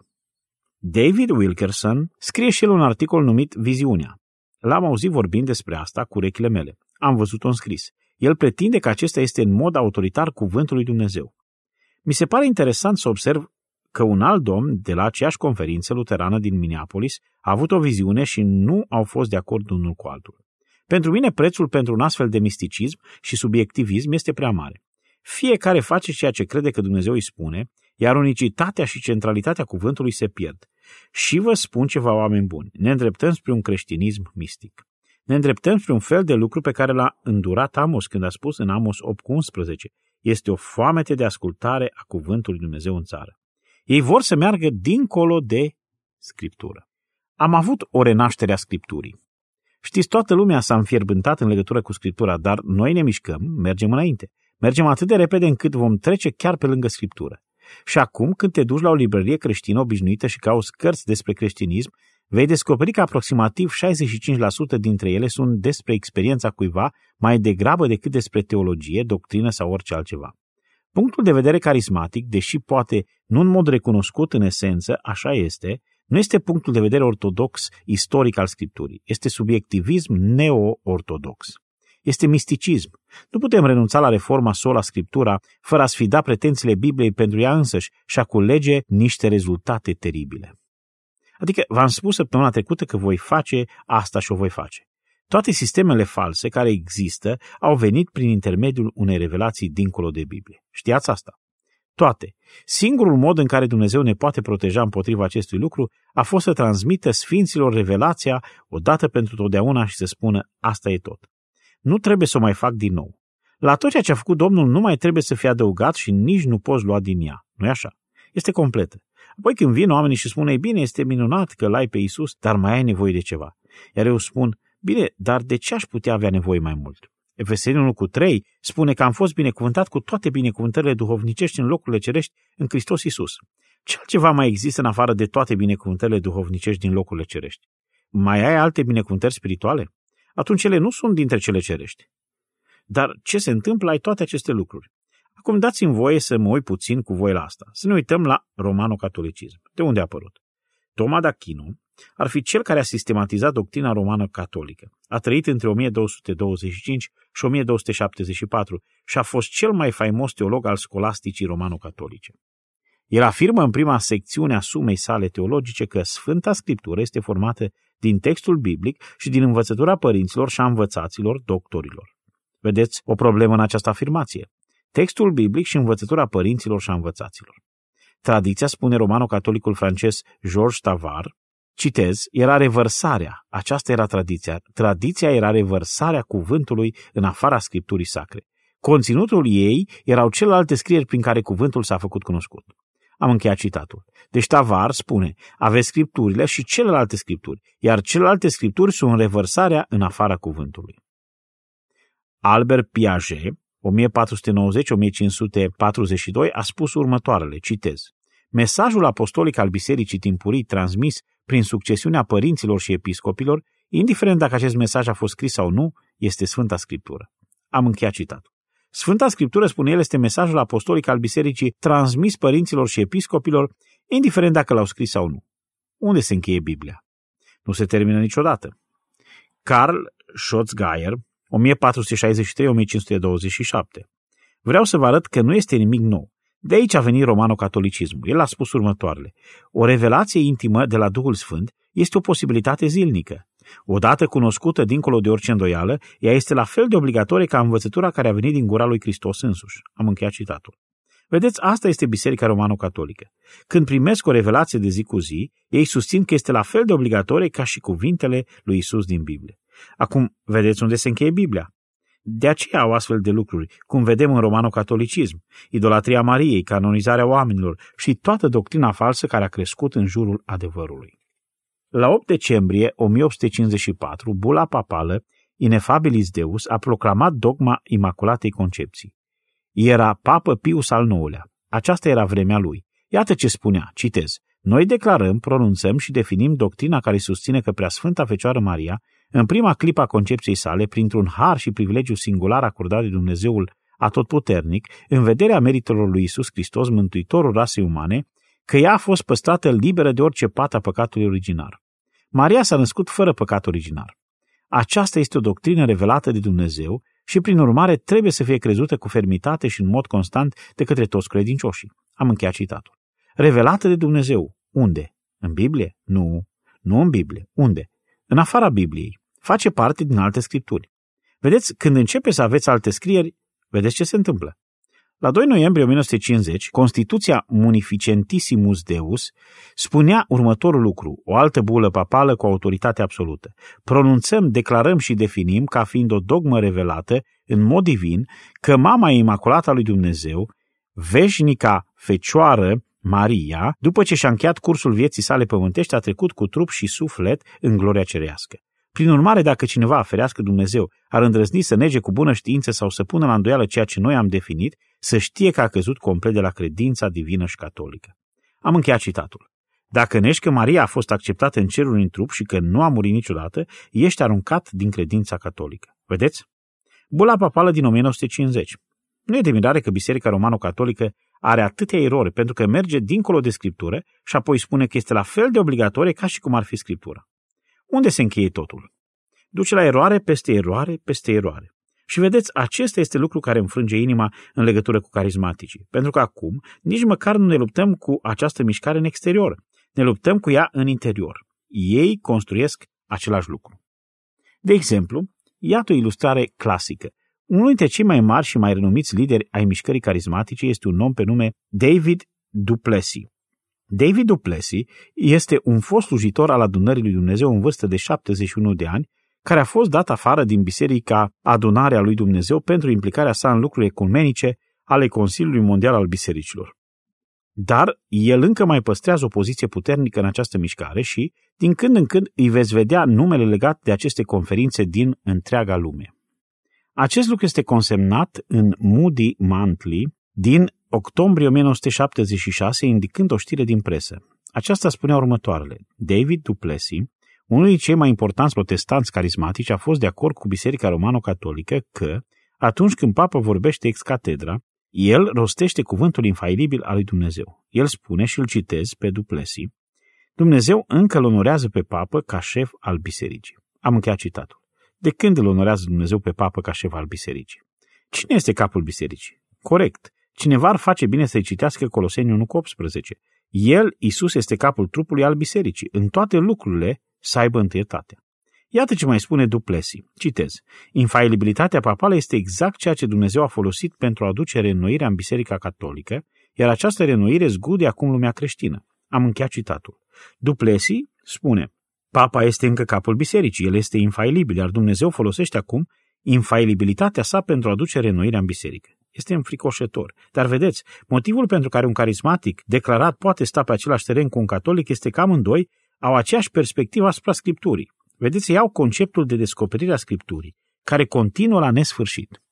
S2: David Wilkerson scrie și el un articol numit Viziunea. L-am auzit vorbind despre asta cu urechile mele. Am văzut-o în scris. El pretinde că acesta este în mod autoritar cuvântul lui Dumnezeu. Mi se pare interesant să observ că un alt domn de la aceeași conferință luterană din Minneapolis a avut o viziune și nu au fost de acord unul cu altul. Pentru mine prețul pentru un astfel de misticism și subiectivism este prea mare. Fiecare face ceea ce crede că Dumnezeu îi spune, iar unicitatea și centralitatea cuvântului se pierd. Și vă spun ceva, oameni buni, ne îndreptăm spre un creștinism mistic. Ne îndreptăm spre un fel de lucru pe care l-a îndurat Amos când a spus în Amos opt cu unsprezece. Este o foamete de ascultare a cuvântului Dumnezeu în țară. Ei vor să meargă dincolo de Scriptură. Am avut o renaștere a Scripturii. Știți, toată lumea s-a înfierbântat în legătură cu Scriptura, dar noi ne mișcăm, mergem înainte. Mergem atât de repede încât vom trece chiar pe lângă Scriptură. Și acum, când te duci la o librărie creștină obișnuită și cauți cărți despre creștinism, vei descoperi că aproximativ șaizeci și cinci la sută dintre ele sunt despre experiența cuiva mai degrabă decât despre teologie, doctrină sau orice altceva. Punctul de vedere carismatic, deși poate nu în mod recunoscut în esență, așa este, nu este punctul de vedere ortodox istoric al Scripturii. Este subiectivism neo-ortodox. Este misticism. Nu putem renunța la reforma sola Scriptura fără a sfida pretențiile Bibliei pentru ea însăși și a culege niște rezultate teribile. Adică v-am spus săptămâna trecută că voi face asta și o voi face. Toate sistemele false care există au venit prin intermediul unei revelații dincolo de Biblie. Știați asta? Toate. Singurul mod în care Dumnezeu ne poate proteja împotriva acestui lucru a fost să transmită sfinților revelația odată pentru totdeauna și să spună, asta e tot. Nu trebuie să o mai fac din nou. La tot ceea ce a făcut Domnul nu mai trebuie să fie adăugat și nici nu poți lua din ea. Nu-i așa? Este completă. Apoi când vin oamenii și spun, ei bine, este minunat că l-ai pe Iisus, dar mai ai nevoie de ceva. Iar eu spun, bine, dar de ce aș putea avea nevoie mai mult? Efeseni unu cu trei spune că am fost binecuvântat cu toate binecuvântările duhovnicești în locurile cerești în Hristos Iisus. Ce altceva mai există în afară de toate binecuvântările duhovnicești din locurile cerești? Mai ai alte binecuvântări spirituale? Atunci ele nu sunt dintre cele cerești. Dar ce se întâmplă ai toate aceste lucruri? Acum dați-mi voie să mă uit puțin cu voi la asta. Să ne uităm la romano-catolicism. De unde a apărut? Toma d'Aquino ar fi cel care a sistematizat doctrina romană-catolică. A trăit între o mie două sute douăzeci și cinci și o mie două sute șaptezeci și patru și a fost cel mai faimos teolog al scolasticii romano-catolice. El afirmă în prima secțiune a sumei sale teologice că Sfânta Scriptură este formată din textul biblic și din învățătura părinților și a învățaților doctorilor. Vedeți o problemă în această afirmație? Textul biblic și învățătura părinților și a învățaților. Tradiția, spune romano-catolicul francez Georges Tavar, citez, era revărsarea, aceasta era tradiția, tradiția era revărsarea cuvântului în afara Scripturii sacre. Conținutul ei erau celelalte scrieri prin care cuvântul s-a făcut cunoscut. Am încheiat citatul. Deci Tavar spune, aveți Scripturile și celelalte Scripturi, iar celelalte Scripturi sunt revărsarea în afara cuvântului. Albert Piaget, o mie patru sute nouăzeci - o mie cinci sute patruzeci și doi, a spus următoarele, citez: mesajul apostolic al bisericii timpurii transmis prin succesiunea părinților și episcopilor, indiferent dacă acest mesaj a fost scris sau nu, este Sfânta Scriptură. Am încheiat citatul. Sfânta Scriptură, spune el, este mesajul apostolic al bisericii transmis părinților și episcopilor, indiferent dacă l-au scris sau nu. Unde se încheie Biblia? Nu se termină niciodată. Karl Schatzgeier, o mie patru sute șaizeci și trei - o mie cinci sute douăzeci și șapte. Vreau să vă arăt că nu este nimic nou. De aici a venit romano-catolicismul. El a spus următoarele: o revelație intimă de la Duhul Sfânt este o posibilitate zilnică. Odată cunoscută dincolo de orice îndoială, ea este la fel de obligatorie ca învățătura care a venit din gura lui Hristos însuși. Am încheiat citatul. Vedeți, asta este Biserica Romano-Catolică. Când primesc o revelație de zi cu zi, ei susțin că este la fel de obligatorie ca și cuvintele lui Isus din Biblie. Acum, vedeți unde se încheie Biblia? De aceea au astfel de lucruri, cum vedem în romano-catolicism, idolatria Mariei, canonizarea oamenilor și toată doctrina falsă care a crescut în jurul adevărului. La opt decembrie o mie opt sute cincizeci și patru, bula papală Ineffabilis Deus a proclamat dogma Imaculatei Concepții. Era Papă Pius al nouălea. Aceasta era vremea lui. Iată ce spunea, citez: noi declarăm, pronunțăm și definim doctrina care susține că Preasfânta Fecioară Maria, în prima clipă a concepției sale, printr-un har și privilegiu singular acordat de Dumnezeul Atotputernic, în vederea meritelor lui Isus Hristos, Mântuitorul rasei umane, că ea a fost păstrată liberă de orice pată a păcatului originar. Maria s-a născut fără păcat originar. Aceasta este o doctrină revelată de Dumnezeu și, prin urmare, trebuie să fie crezută cu fermitate și în mod constant de către toți credincioșii. Am încheiat citatul. Revelată de Dumnezeu. Unde? În Biblie? Nu. Nu în Biblie. Unde? În afara Bibliei. Face parte din alte scripturi. Vedeți, când începe să aveți alte scrieri, vedeți ce se întâmplă. La doi noiembrie o mie nouă sute cincizeci, Constituția Munificentissimus Deus spunea următorul lucru, o altă bulă papală cu autoritate absolută. Pronunțăm, declarăm și definim, ca fiind o dogmă revelată în mod divin, că Mama Imaculată a lui Dumnezeu, veșnica Fecioară Maria, după ce și-a încheiat cursul vieții sale pământești, a trecut cu trup și suflet în gloria cerească. Prin urmare, dacă cineva, ferească Dumnezeu, ar îndrăzni să nege cu bună știință sau să pună la îndoială ceea ce noi am definit, să știe că a căzut complet de la credința divină și catolică. Am încheiat citatul. Dacă negi că Maria a fost acceptată în cerul în trup și că nu a murit niciodată, ești aruncat din credința catolică. Vedeți? Bula papală din o mie nouă sute cincizeci. Nu e de mirare că Biserica Romano-Catolică are atâtea erori, pentru că merge dincolo de Scriptură și apoi spune că este la fel de obligatorie ca și cum ar fi Scriptura. Unde se încheie totul? Duce la eroare peste eroare peste eroare. Și vedeți, acesta este lucru care înfrânge inima în legătură cu carismaticii, pentru că acum nici măcar nu ne luptăm cu această mișcare în exterior, ne luptăm cu ea în interior. Ei construiesc același lucru. De exemplu, iată o ilustrare clasică. Unul dintre cei mai mari și mai renumiți lideri ai mișcării carismatice este un om pe nume David du Plessis. David du Plessis este un fost slujitor al Adunării lui Dumnezeu în vârstă de șaptezeci și unu de ani, care a fost dat afară din Biserica Adunarea lui Dumnezeu pentru implicarea sa în lucruri ecumenice ale Consiliului Mondial al Bisericilor. Dar el încă mai păstrează o poziție puternică în această mișcare și, din când în când, îi veți vedea numele legat de aceste conferințe din întreaga lume. Acest lucru este consemnat în Moody Monthly din octombrie o mie nouă sute șaptezeci și șase, indicând o știre din presă. Aceasta spunea următoarele: David du Plessis, unul din cei mai importanți protestanți carismatici, a fost de acord cu Biserica Romano-Catolică că, atunci când Papa vorbește ex catedra, el rostește cuvântul infailibil al lui Dumnezeu. El spune, și îl citez pe du Plessis: Dumnezeu încă îl onorează pe Papă ca șef al bisericii. Am încheiat citatul. De când îl onorează Dumnezeu pe Papă ca șef al bisericii? Cine este capul bisericii? Corect. Cineva ar face bine să-i citească Coloseni unu cu optsprezece. El, Isus, este capul trupului al bisericii. În toate lucrurile să aibă întâietate. Iată ce mai spune du Plessis. Citez. Infailibilitatea papală este exact ceea ce Dumnezeu a folosit pentru a aduce reînnoirea în Biserica Catolică, iar această reînnoire zgude acum lumea creștină. Am încheiat citatul. Du Plessis spune: Papa este încă capul bisericii, el este infailibil, iar Dumnezeu folosește acum infailibilitatea sa pentru a aduce reînnoirea în biserică. Este înfricoșător. Dar vedeți, motivul pentru care un carismatic declarat poate sta pe același teren cu un catolic este că amândoi au aceeași perspectivă asupra Scripturii. Vedeți, ei au conceptul de descoperire a Scripturii, care continuă la nesfârșit.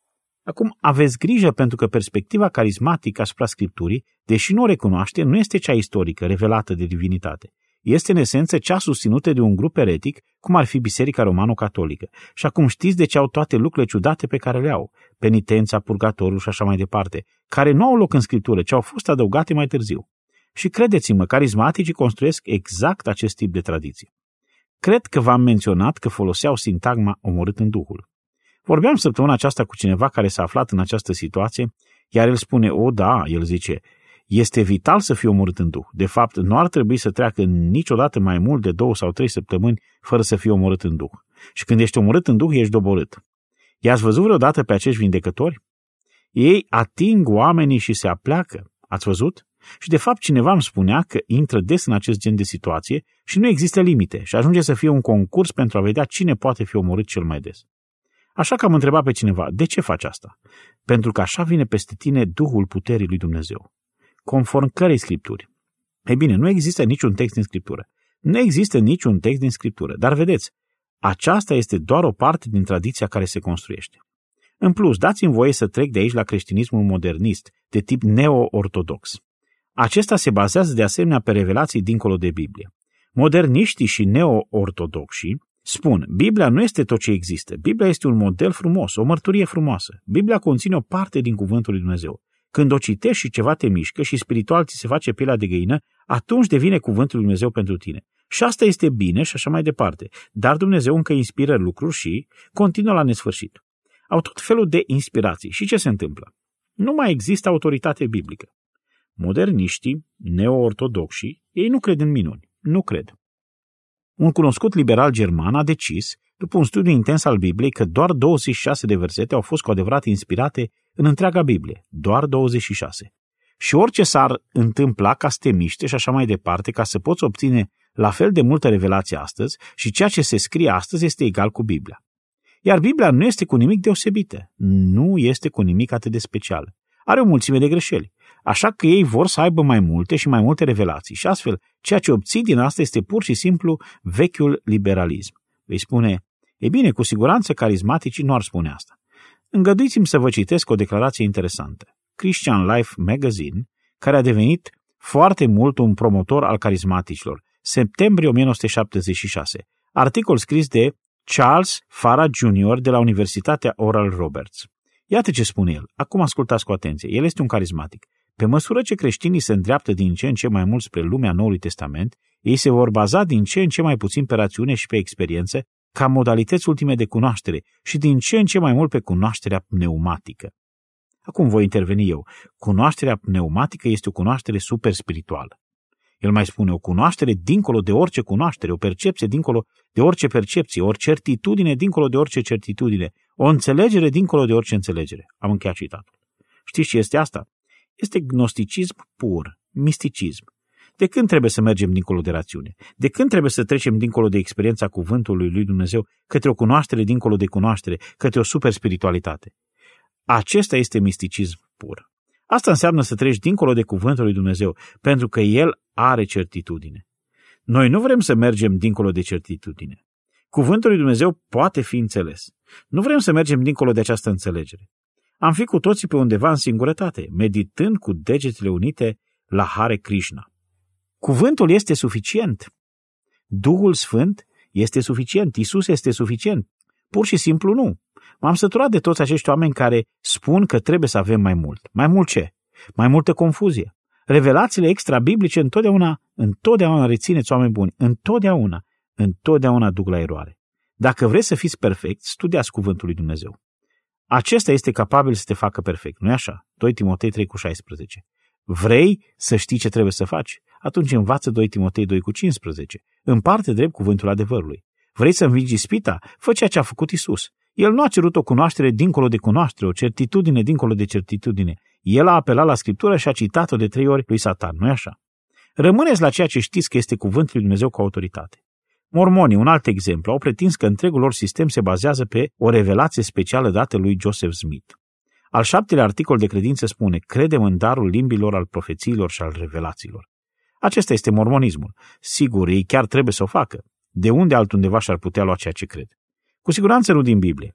S2: Acum, aveți grijă pentru că perspectiva carismatică asupra Scripturii, deși nu o recunoaște, nu este cea istorică, revelată de divinitate. Este în esență cea susținută de un grup eretic, cum ar fi Biserica Romano-Catolică. Și acum știți de ce au toate lucrurile ciudate pe care le au, penitența, purgatorul și așa mai departe, care nu au loc în Scriptură, ci au fost adăugate mai târziu. Și credeți-mă, carismaticii construiesc exact acest tip de tradiție. Cred că v-am menționat că foloseau sintagma omorât în Duhul. Vorbeam săptămâna aceasta cu cineva care s-a aflat în această situație, iar el spune, o, da, el zice, este vital să fii omorât în Duh. De fapt, nu ar trebui să treacă niciodată mai mult de două sau trei săptămâni fără să fii omorât în Duh. Și când ești omorât în Duh, ești doborât. I-ați văzut vreodată pe acești vindecători? Ei ating oamenii și se apleacă. Ați văzut? Și de fapt cineva îmi spunea că intră des în acest gen de situație și nu există limite și ajunge să fie un concurs pentru a vedea cine poate fi omorât cel mai des. Așa că am întrebat pe cineva, de ce faci asta? Pentru că așa vine peste tine Duhul puterii lui Dumnezeu. Conform cărei Scripturi? Ei bine, nu există niciun text din Scriptură. Nu există niciun text din Scriptură, dar vedeți, aceasta este doar o parte din tradiția care se construiește. În plus, dați-mi voie să trec de aici la creștinismul modernist, de tip neo-ortodox. Acesta se bazează de asemenea pe revelații dincolo de Biblie. Moderniștii și neo-ortodoxii spun, Biblia nu este tot ce există. Biblia este un model frumos, o mărturie frumoasă. Biblia conține o parte din cuvântul lui Dumnezeu. Când o citești și ceva te mișcă și spiritual ți se face pielea de găină, atunci devine cuvântul lui Dumnezeu pentru tine. Și asta este bine și așa mai departe. Dar Dumnezeu încă inspiră lucruri și continuă la nesfârșit. Au tot felul de inspirații. Și ce se întâmplă? Nu mai există autoritate biblică. Moderniștii, neo-ortodoxii, ei nu cred în minuni. Nu cred. Un cunoscut liberal german a decis, după un studiu intens al Bibliei, că doar douăzeci și șase de versete au fost cu adevărat inspirate în întreaga Biblie. Doar douăzeci și șase. Și orice s-ar întâmpla ca să te miște și așa mai departe, ca să poți obține la fel de multă revelație astăzi și ceea ce se scrie astăzi este egal cu Biblia. Iar Biblia nu este cu nimic deosebită. Nu este cu nimic atât de special. Are o mulțime de greșeli. Așa că ei vor să aibă mai multe și mai multe revelații. Și astfel, ceea ce obții din asta este pur și simplu vechiul liberalism. Vei spune, e bine, cu siguranță carismaticii nu ar spune asta. Îngăduiți-mi să vă citesc o declarație interesantă. Christian Life Magazine, care a devenit foarte mult un promotor al carismaticilor, septembrie o mie nouă sute șaptezeci și șase, articol scris de Charles Farah junior de la Universitatea Oral Roberts. Iată ce spune el. Acum ascultați cu atenție. El este un carismatic. Pe măsură ce creștinii se îndreaptă din ce în ce mai mult spre lumea Noului Testament, ei se vor baza din ce în ce mai puțin pe rațiune și pe experiență ca modalități ultime de cunoaștere și din ce în ce mai mult pe cunoașterea pneumatică. Acum voi interveni eu. Cunoașterea pneumatică este o cunoaștere super spirituală. El mai spune o cunoaștere dincolo de orice cunoaștere, o percepție dincolo de orice percepție, o certitudine dincolo de orice certitudine, o înțelegere dincolo de orice înțelegere. Am încheiat citatul. Știți ce este asta? Este gnosticism pur, misticism. De când trebuie să mergem dincolo de rațiune? De când trebuie să trecem dincolo de experiența cuvântului lui Dumnezeu către o cunoaștere dincolo de cunoaștere, către o superspiritualitate? Acesta este misticism pur. Asta înseamnă să treci dincolo de cuvântul lui Dumnezeu, pentru că El are certitudine. Noi nu vrem să mergem dincolo de certitudine. Cuvântul lui Dumnezeu poate fi înțeles. Nu vrem să mergem dincolo de această înțelegere. Am fi cu toții pe undeva în singurătate, meditând cu degetele unite la Hare Krishna. Cuvântul este suficient. Duhul Sfânt este suficient. Isus este suficient. Pur și simplu nu. M-am săturat de toți acești oameni care spun că trebuie să avem mai mult. Mai mult ce? Mai multă confuzie. Revelațiile extra-biblice întotdeauna, întotdeauna rețineți, oameni buni, întotdeauna, întotdeauna duc la eroare. Dacă vreți să fiți perfecți, studiați cuvântul lui Dumnezeu. Acesta este capabil să te facă perfect, nu-i așa? doi Timotei trei cu șaisprezece. Vrei să știi ce trebuie să faci? Atunci învață doi Timotei doi cu cincisprezece. Împarte drept cuvântul adevărului. Vrei să învingi ispita? Fă ceea ce a făcut Isus. El nu a cerut o cunoaștere dincolo de cunoaștere, o certitudine dincolo de certitudine. El a apelat la Scriptură și a citat-o de trei ori lui Satan, nu-i așa? Rămâneți la ceea ce știți că este cuvântul lui Dumnezeu cu autoritate. Mormonii, un alt exemplu, au pretins că întregul lor sistem se bazează pe o revelație specială dată lui Joseph Smith. Al șaptelea articol de credință spune, credem în darul limbilor, al profețiilor și al revelațiilor. Acesta este mormonismul. Sigur, ei chiar trebuie să o facă. De unde altundeva și-ar putea lua ceea ce cred? Cu siguranță nu din Biblie.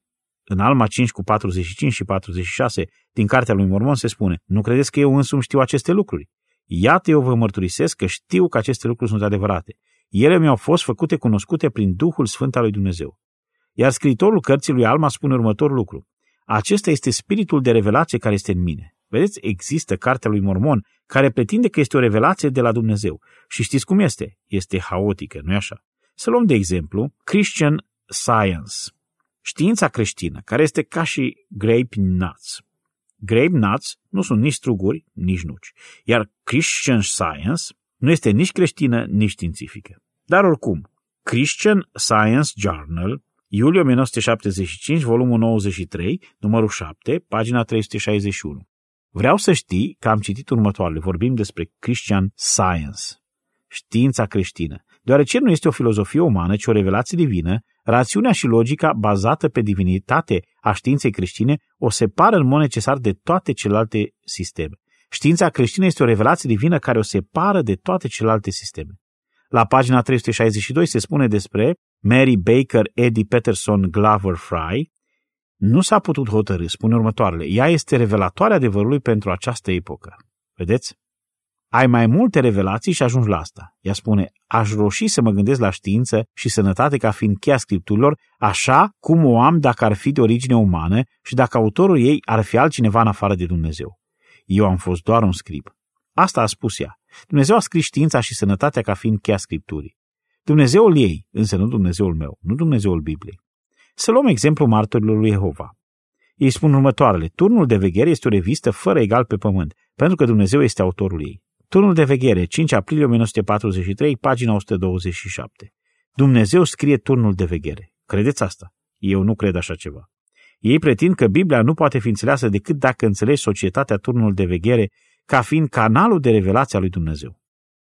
S2: În Alma cinci cu patruzeci și cinci și patruzeci și șase din Cartea lui Mormon se spune: nu credeți că eu însumi știu aceste lucruri? Iată, eu vă mărturisesc că știu că aceste lucruri sunt adevărate. Ele mi-au fost făcute cunoscute prin Duhul Sfânt al lui Dumnezeu. Iar scriitorul cărții lui Alma spune următorul lucru: acesta este spiritul de revelație care este în mine. Vedeți, există Cartea lui Mormon care pretinde că este o revelație de la Dumnezeu. Și știți cum este? Este haotică, nu-i așa? Să luăm de exemplu Christian Science, știința creștină, care este ca și grape nuts. Grape nuts nu sunt nici struguri, nici nuci. Iar Christian Science nu este nici creștină, nici științifică. Dar oricum, Christian Science Journal, iulie o mie nouă sute șaptezeci și cinci, volumul nouăzeci și trei, numărul șapte, pagina trei sute șaizeci și unu. Vreau să știi că am citit următoarele. Vorbim despre Christian Science, știința creștină. Deoarece nu este o filozofie umană, ci o revelație divină, rațiunea și logica bazată pe divinitate a științei creștine o separă în mod necesar de toate celelalte sisteme. Știința creștină este o revelație divină care o separă de toate celelalte sisteme. La pagina trei sute șaizeci și doi se spune despre Mary Baker Eddy Peterson Glover Fry. Nu s-a putut hotărî, spune următoarele: ea este revelatoarea adevărului pentru această epocă. Vedeți? Ai mai multe revelații și ajungi la asta. Ea spune: aș roși să mă gândesc la știință și sănătate ca fiind cheia scripturilor, așa cum o am dacă ar fi de origine umană și dacă autorul ei ar fi altcineva în afară de Dumnezeu. Eu am fost doar un scrib. Asta a spus ea. Dumnezeu a scris știința și sănătatea ca fiind cheia scripturii. Dumnezeul ei, însă nu Dumnezeul meu, nu Dumnezeul Bibliei. Să luăm exemplu martorilor lui Jehova. Ei spun următoarele: Turnul de veghere este o revistă fără egal pe pământ, pentru că Dumnezeu este autorul ei. Turnul de veghere, cinci aprilie o mie nouă sute patruzeci și trei, pagina o sută douăzeci și șapte. Dumnezeu scrie Turnul de veghere. Credeți asta? Eu nu cred așa ceva. Ei pretind că Biblia nu poate fi înțeleasă decât dacă înțelegi societatea Turnul de veghere ca fiind canalul de revelație a lui Dumnezeu.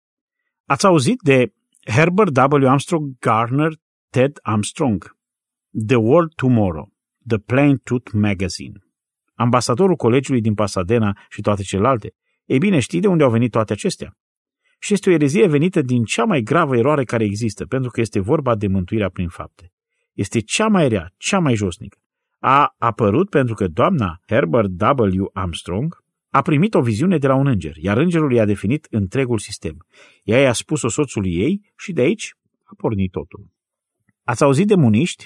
S2: Ați auzit de Herbert W. Armstrong Garner, Ted Armstrong, The World Tomorrow, The Plain Truth Magazine, ambasadorul colegiului din Pasadena și toate celelalte? Ei bine, știi de unde au venit toate acestea? Și este o erezie venită din cea mai gravă eroare care există, pentru că este vorba de mântuirea prin fapte. Este cea mai rea, cea mai josnică. A apărut pentru că doamna Herbert W. Armstrong a primit o viziune de la un înger, iar îngerul i-a definit întregul sistem. Ea i-a spus-o soțului ei și de aici a pornit totul. Ați auzit de muniști?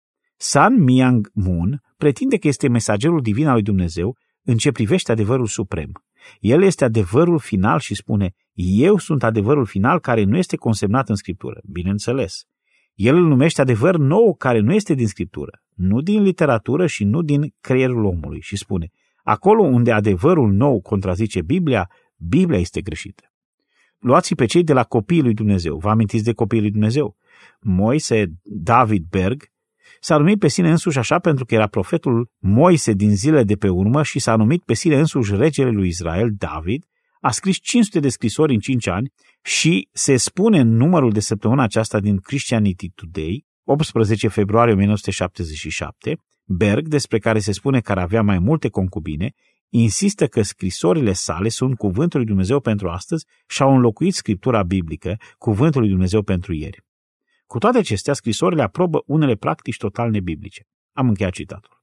S2: Sun Myung Moon pretinde că este mesagerul divin al lui Dumnezeu în ce privește adevărul suprem. El este adevărul final și spune: eu sunt adevărul final care nu este consemnat în Scriptură. Bineînțeles. El îl numește adevăr nou care nu este din Scriptură, nu din literatură și nu din creierul omului și spune: acolo unde adevărul nou contrazice Biblia, Biblia este greșită. Luați pe cei de la copiii lui Dumnezeu. Vă amintiți de copiii lui Dumnezeu? Moise David Berg s-a numit pe sine însuși așa pentru că era profetul Moise din zile de pe urmă și s-a numit pe sine însuși regele lui Israel, David. A scris cinci sute de scrisori în cinci ani și se spune în numărul de săptămâna aceasta din Christianity Today, optsprezece februarie o mie nouă sute șaptezeci și șapte, Berg, despre care se spune că ar avea mai multe concubine, insistă că scrisorile sale sunt cuvântul lui Dumnezeu pentru astăzi și au înlocuit scriptura biblică, cuvântul lui Dumnezeu pentru ieri. Cu toate acestea, scrisorile aprobă unele practici total nebiblice. Am încheiat citatul.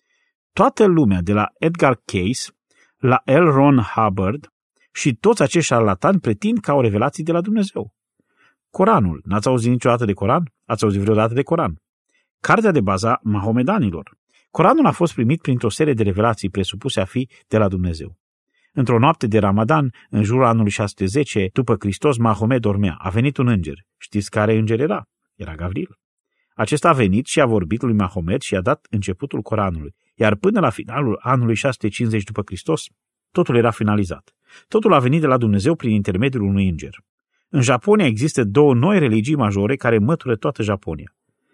S2: Toată lumea, de la Edgar Cayce la L. Ron Hubbard și toți acești șarlatani pretind că au revelații de la Dumnezeu. Coranul. N-ați auzit niciodată de Coran? Ați auzit vreodată de Coran? Cartea de bază a mahomedanilor. Coranul a fost primit printr-o serie de revelații presupuse a fi de la Dumnezeu. Într-o noapte de Ramadan, în jurul anului șase sute zece, după Hristos, Mahomed dormea. A venit un înger. Știți care înger era? Era Gavril. Acesta a venit și a vorbit lui Mahomed și a dat începutul Coranului, iar până la finalul anului șase sute cincizeci după Hristos, totul era finalizat. Totul a venit de la Dumnezeu prin intermediul unui înger. În Japonia există două noi religii majore care mătură toată Japonia.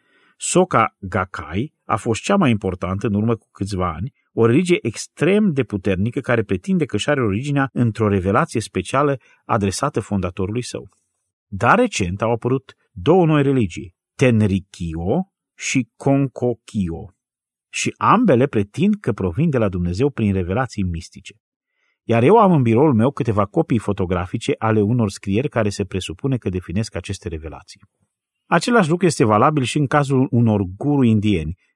S2: Soka Gakkai a fost cea mai importantă în urmă cu câțiva ani, o religie extrem de puternică care pretinde că își are originea într-o revelație specială adresată fondatorului său. Dar recent au apărut două noi religii, Tenrikyo și Konkokyo, și ambele pretind că provin de la Dumnezeu prin revelații mistice. Iar eu am în biroul meu câteva copii fotografice ale unor scrieri care se presupune că definesc aceste revelații. Același lucru este valabil și în cazul unor guru indieni,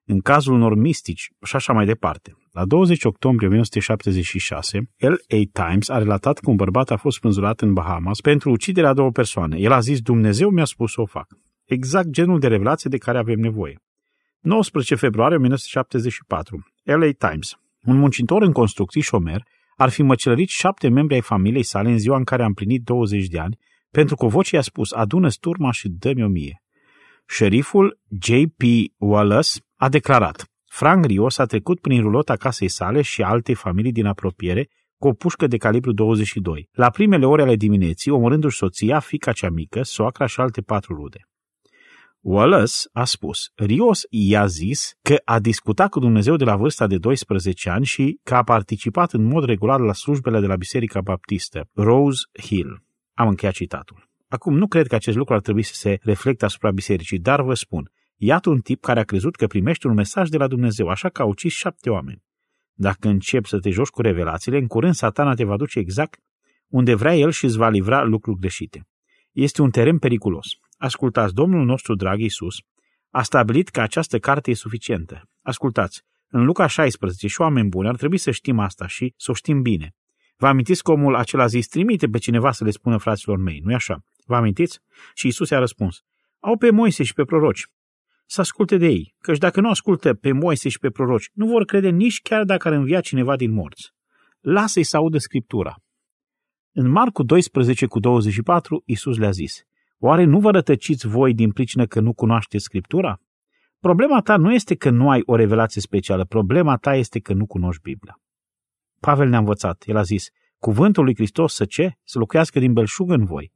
S2: în cazul unor mistici și așa mai departe. La douăzeci octombrie o mie nouă sute șaptezeci și șase, L A Times a relatat că un bărbat a fost spânzurat în Bahamas pentru uciderea a două persoane. El a zis, Dumnezeu mi-a spus să o fac. Exact genul de revelație de care avem nevoie. nouăsprezece februarie o mie nouă sute șaptezeci și patru, L A Times. Un muncitor în construcții șomer ar fi măcelărit șapte membri ai familiei sale în ziua în care a împlinit douăzeci de ani, pentru că o voce i-a spus, adună-ți turma și dă-mi o mie. Șeriful J P Wallace a declarat, Frank Rios a trecut prin rulota casei sale și alte familii din apropiere cu o pușcă de calibru douăzeci și doi, la primele ore ale dimineții, omorându-și soția, fiica cea mică, soacra și alte patru rude. Wallace a spus, Rios i-a zis că a discutat cu Dumnezeu de la vârsta de doisprezece ani și că a participat în mod regular la slujbele de la Biserica Baptistă, Rose Hill. Am încheiat citatul. Acum, nu cred că acest lucru ar trebui să se reflecte asupra bisericii, dar vă spun, iată un tip care a crezut că primește un mesaj de la Dumnezeu, așa că a ucis șapte oameni. Dacă începi să te joci cu revelațiile, în curând Satana te va duce exact unde vrea el și îți va livra lucruri greșite. Este un teren periculos. Ascultați, Domnul nostru drag Iisus a stabilit că această carte e suficientă. Ascultați, în Luca șaisprezece și oameni buni ar trebui să știm asta și să o știm bine. Vă amintiți că omul acela a zis, trimite pe cineva să le spună fraților mei, nu-i așa? Vă amintiți? Și Iisus i-a răspuns, au pe Moise și pe proroci. Să asculte de ei, căci dacă nu ascultă pe Moise și pe proroci, nu vor crede nici chiar dacă ar învia cineva din morți. Lasă-i să audă Scriptura. În Marcu doisprezece cu douăzeci și patru, Iisus le-a zis, oare nu vă rătăciți voi din pricină că nu cunoașteți Scriptura? Problema ta nu este că nu ai o revelație specială, problema ta este că nu cunoști Biblia. Pavel ne-a învățat, el a zis, cuvântul lui Hristos să ce? Să locuiască din belșug în voi.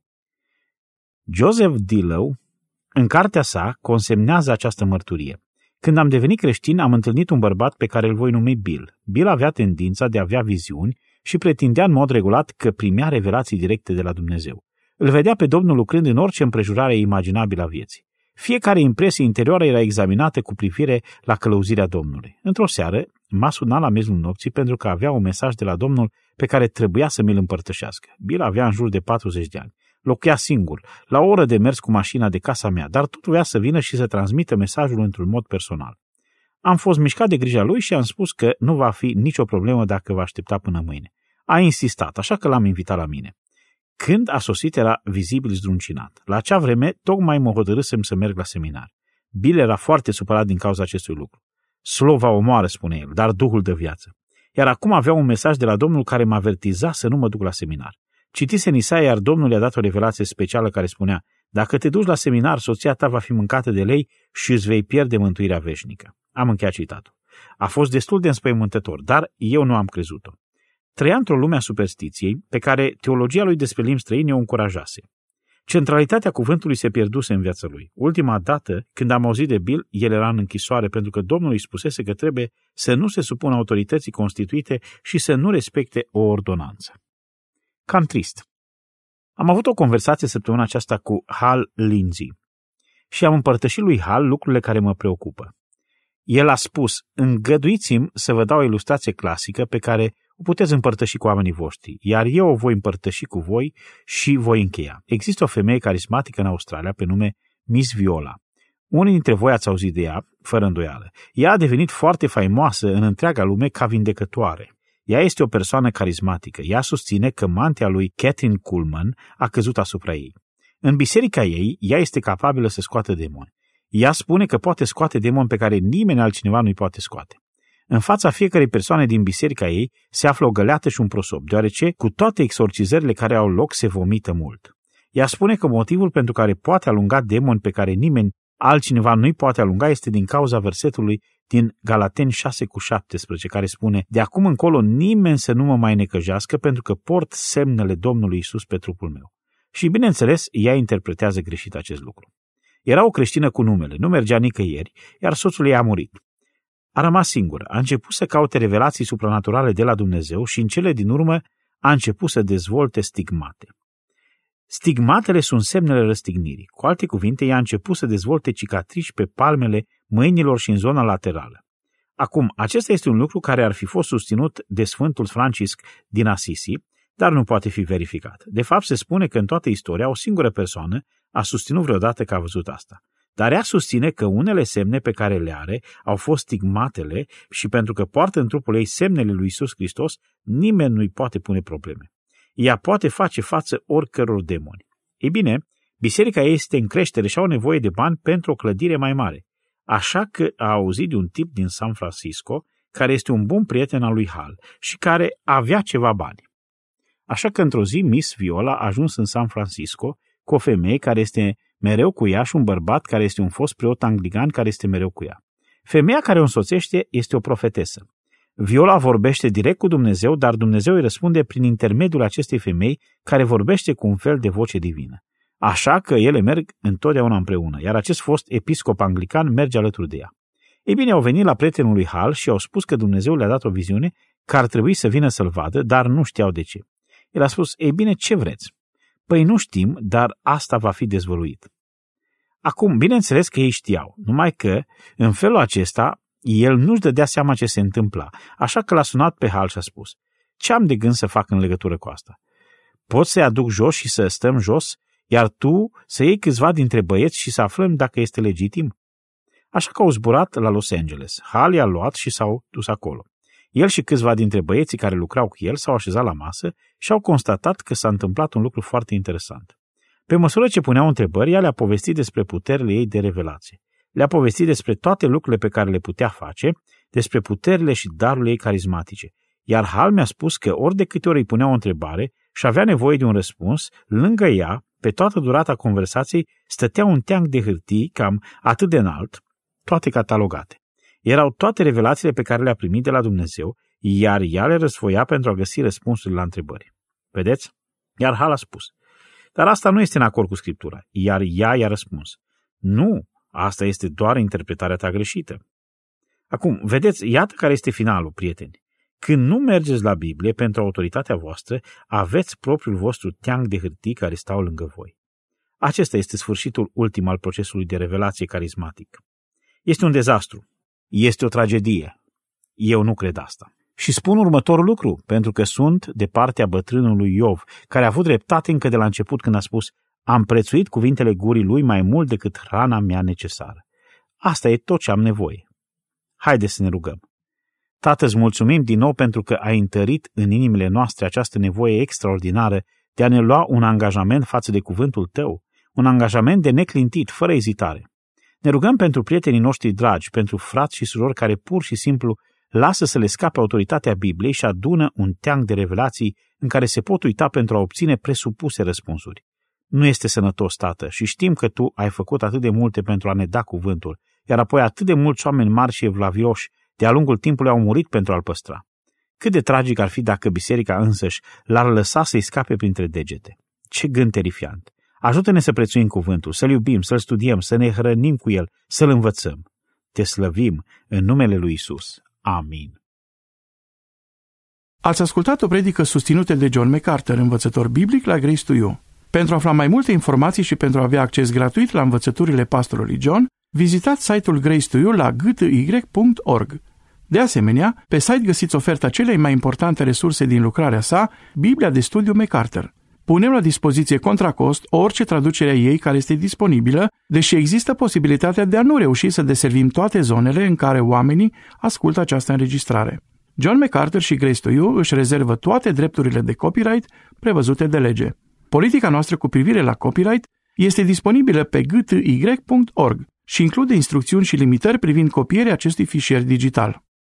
S2: Joseph Dillow, în cartea sa, consemnează această mărturie. Când am devenit creștin, am întâlnit un bărbat pe care îl voi numi Bill. Bill avea tendința de a avea viziuni și pretindea în mod regulat că primea revelații directe de la Dumnezeu. Îl vedea pe Domnul lucrând în orice împrejurare imaginabilă a vieții. Fiecare impresie interioară era examinată cu privire la călăuzirea Domnului. Într-o seară, m-a sunat la miezul nopții pentru că avea un mesaj de la Domnul pe care trebuia să mi-l împărtășească. Bill avea în jur de patruzeci de ani. Locuia singur, la o oră de mers cu mașina de casa mea, dar tot voia să vină și să transmită mesajul într-un mod personal. Am fost mișcat de grija lui și am spus că nu va fi nicio problemă dacă va aștepta până mâine. A insistat, așa că l-am invitat la mine. Când a sosit era vizibil zdruncinat. La acea vreme, tocmai mă hotărâsem să merg la seminar. Bill era foarte supărat din cauza acestui lucru. Slova omoară, spune el, dar Duhul dă viață. Iar acum avea un mesaj de la Domnul care mă avertiza să nu mă duc la seminar. Citise în Isaia, iar Domnul i-a dat o revelație specială care spunea, dacă te duci la seminar, soția ta va fi mâncată de lei și îți vei pierde mântuirea veșnică. Am încheiat citatul. A fost destul de înspăimântător, dar eu nu am crezut-o. Trăia într-o lume a superstiției pe care teologia lui despre limbi străine o încurajase. Centralitatea cuvântului se pierduse în viața lui. Ultima dată, când am auzit de Bill, el era în închisoare pentru că Domnul îi spusese că trebuie să nu se supună autorității constituite și să nu respecte o ordonanță. Cam trist. Am avut o conversație săptămâna aceasta cu Hal Lindsey și am împărtășit lui Hal lucrurile care mă preocupă. El a spus, îngăduiți-mi să vă dau o ilustrație clasică pe care o puteți împărtăși cu oamenii voștri, iar eu o voi împărtăși cu voi și voi încheia. Există o femeie carismatică în Australia pe nume Miss Viola. Unii dintre voi ați auzit de ea, fără îndoială. Ea a devenit foarte faimoasă în întreaga lume ca vindecătoare. Ea este o persoană carismatică. Ea susține că mantia lui Catherine Kuhlman a căzut asupra ei. În biserica ei, ea este capabilă să scoată demoni. Ea spune că poate scoate demoni pe care nimeni altcineva nu-i poate scoate. În fața fiecărei persoane din biserica ei se află o găleată și un prosop, deoarece cu toate exorcizările care au loc se vomită mult. Ea spune că motivul pentru care poate alunga demoni pe care nimeni altcineva nu-i poate alunga este din cauza versetului din Galateni șase cu șaptesprezece, care spune, de acum încolo nimeni să nu mă mai necăjească pentru că port semnele Domnului Iisus pe trupul meu. Și bineînțeles, ea interpretează greșit acest lucru. Era o creștină cu numele, nu mergea nicăieri, iar soțul ei a murit. A rămas singură, a început să caute revelații supranaturale de la Dumnezeu și în cele din urmă a început să dezvolte stigmate. Stigmatele sunt semnele răstignirii. Cu alte cuvinte, ea a început să dezvolte cicatrici pe palmele mâinilor și în zona laterală. Acum, acesta este un lucru care ar fi fost susținut de Sfântul Francisc din Assisi, dar nu poate fi verificat. De fapt, se spune că în toată istoria o singură persoană a susținut vreodată că a văzut asta. Dar ea susține că unele semne pe care le are au fost stigmatele și pentru că poartă în trupul ei semnele lui Iisus Hristos, nimeni nu-i poate pune probleme. Ea poate face față oricăror demoni. Ei bine, biserica ei este în creștere și au nevoie de bani pentru o clădire mai mare. Așa că a auzit de un tip din San Francisco, care este un bun prieten al lui Hal și care avea ceva bani. Așa că într-o zi Miss Viola a ajuns în San Francisco cu o femeie care este mereu cu ea și un bărbat care este un fost preot anglican care este mereu cu ea. Femeia care o însoțește este o profetesă. Viola vorbește direct cu Dumnezeu, dar Dumnezeu îi răspunde prin intermediul acestei femei care vorbește cu un fel de voce divină. Așa că ele merg întotdeauna împreună, iar acest fost episcop anglican merge alături de ea. Ei bine, au venit la prietenul lui Hal și au spus că Dumnezeu le-a dat o viziune că ar trebui să vină să-l vadă, dar nu știau de ce. El a spus, ei bine, ce vreți? Păi nu știm, dar asta va fi dezvăluit. Acum, bineînțeles că ei știau, numai că, în felul acesta, el nu-și dădea seama ce se întâmpla, așa că l-a sunat pe Hal și a spus, ce am de gând să fac în legătură cu asta? Pot să-i aduc jos și să stăm jos, iar tu să iei câțiva dintre băieți și să aflăm dacă este legitim? Așa că au zburat la Los Angeles. Hal i-a luat și s-au dus acolo. El și câțiva dintre băieții care lucrau cu el s-au așezat la masă și au constatat că s-a întâmplat un lucru foarte interesant. Pe măsură ce puneau întrebări, ea le-a povestit despre puterile ei de revelație. Le-a povestit despre toate lucrurile pe care le putea face, despre puterile și darurile ei carismatice. Iar Hal mi-a spus că ori de câte ori îi punea o întrebare și avea nevoie de un răspuns, lângă ea, pe toată durata conversației, stătea un teanc de hârtii cam atât de înalt, toate catalogate. Erau toate revelațiile pe care le-a primit de la Dumnezeu, iar ea le răsfoia pentru a găsi răspunsurile la întrebări. Vedeți? Iar Hal a spus, dar asta nu este în acord cu Scriptura, iar ea i-a răspuns, nu, asta este doar interpretarea ta greșită. Acum, vedeți, iată care este finalul, prieteni. Când nu mergeți la Biblie pentru autoritatea voastră, aveți propriul vostru teanc de hârtii care stau lângă voi. Acesta este sfârșitul ultim al procesului de revelație carismatic. Este un dezastru. Este o tragedie. Eu nu cred asta. Și spun următorul lucru, pentru că sunt de partea bătrânului Iov, care a avut dreptate încă de la început când a spus, am prețuit cuvintele gurii lui mai mult decât hrana mea necesară. Asta e tot ce am nevoie. Haideți să ne rugăm. Tată, îți mulțumim din nou pentru că ai întărit în inimile noastre această nevoie extraordinară de a ne lua un angajament față de cuvântul tău, un angajament de neclintit, fără ezitare. Ne rugăm pentru prietenii noștri dragi, pentru frați și surori care pur și simplu lasă să le scape autoritatea Bibliei și adună un teanc de revelații în care se pot uita pentru a obține presupuse răspunsuri. Nu este sănătos, Tată, și știm că Tu ai făcut atât de multe pentru a ne da cuvântul, iar apoi atât de mulți oameni mari și evlavioși de-a lungul timpului au murit pentru a-l păstra. Cât de tragic ar fi dacă biserica însăși l-ar lăsa să-i scape printre degete. Ce gând terifiant! Ajută-ne să prețuim cuvântul, să-l iubim, să-l studiem, să ne hrănim cu el, să-l învățăm. Te slăvim în numele lui Isus. Amin.
S1: Ați ascultat o predică susținută de John MacArthur, învățător biblic la Grace to You. Pentru a afla mai multe informații și pentru a avea acces gratuit la învățăturile pastorului John, vizitați site-ul Grace to You la g t y punct org. De asemenea, pe site găsiți oferta celei mai importante resurse din lucrarea sa, Biblia de studiu MacArthur. Punem la dispoziție contra cost orice traducere a ei care este disponibilă, deși există posibilitatea de a nu reuși să deservim toate zonele în care oamenii ascultă această înregistrare. John MacArthur și Grace to You își rezervă toate drepturile de copyright prevăzute de lege. Politica noastră cu privire la copyright este disponibilă pe g t y punct org și include instrucțiuni și limitări privind copierea acestui fișier digital.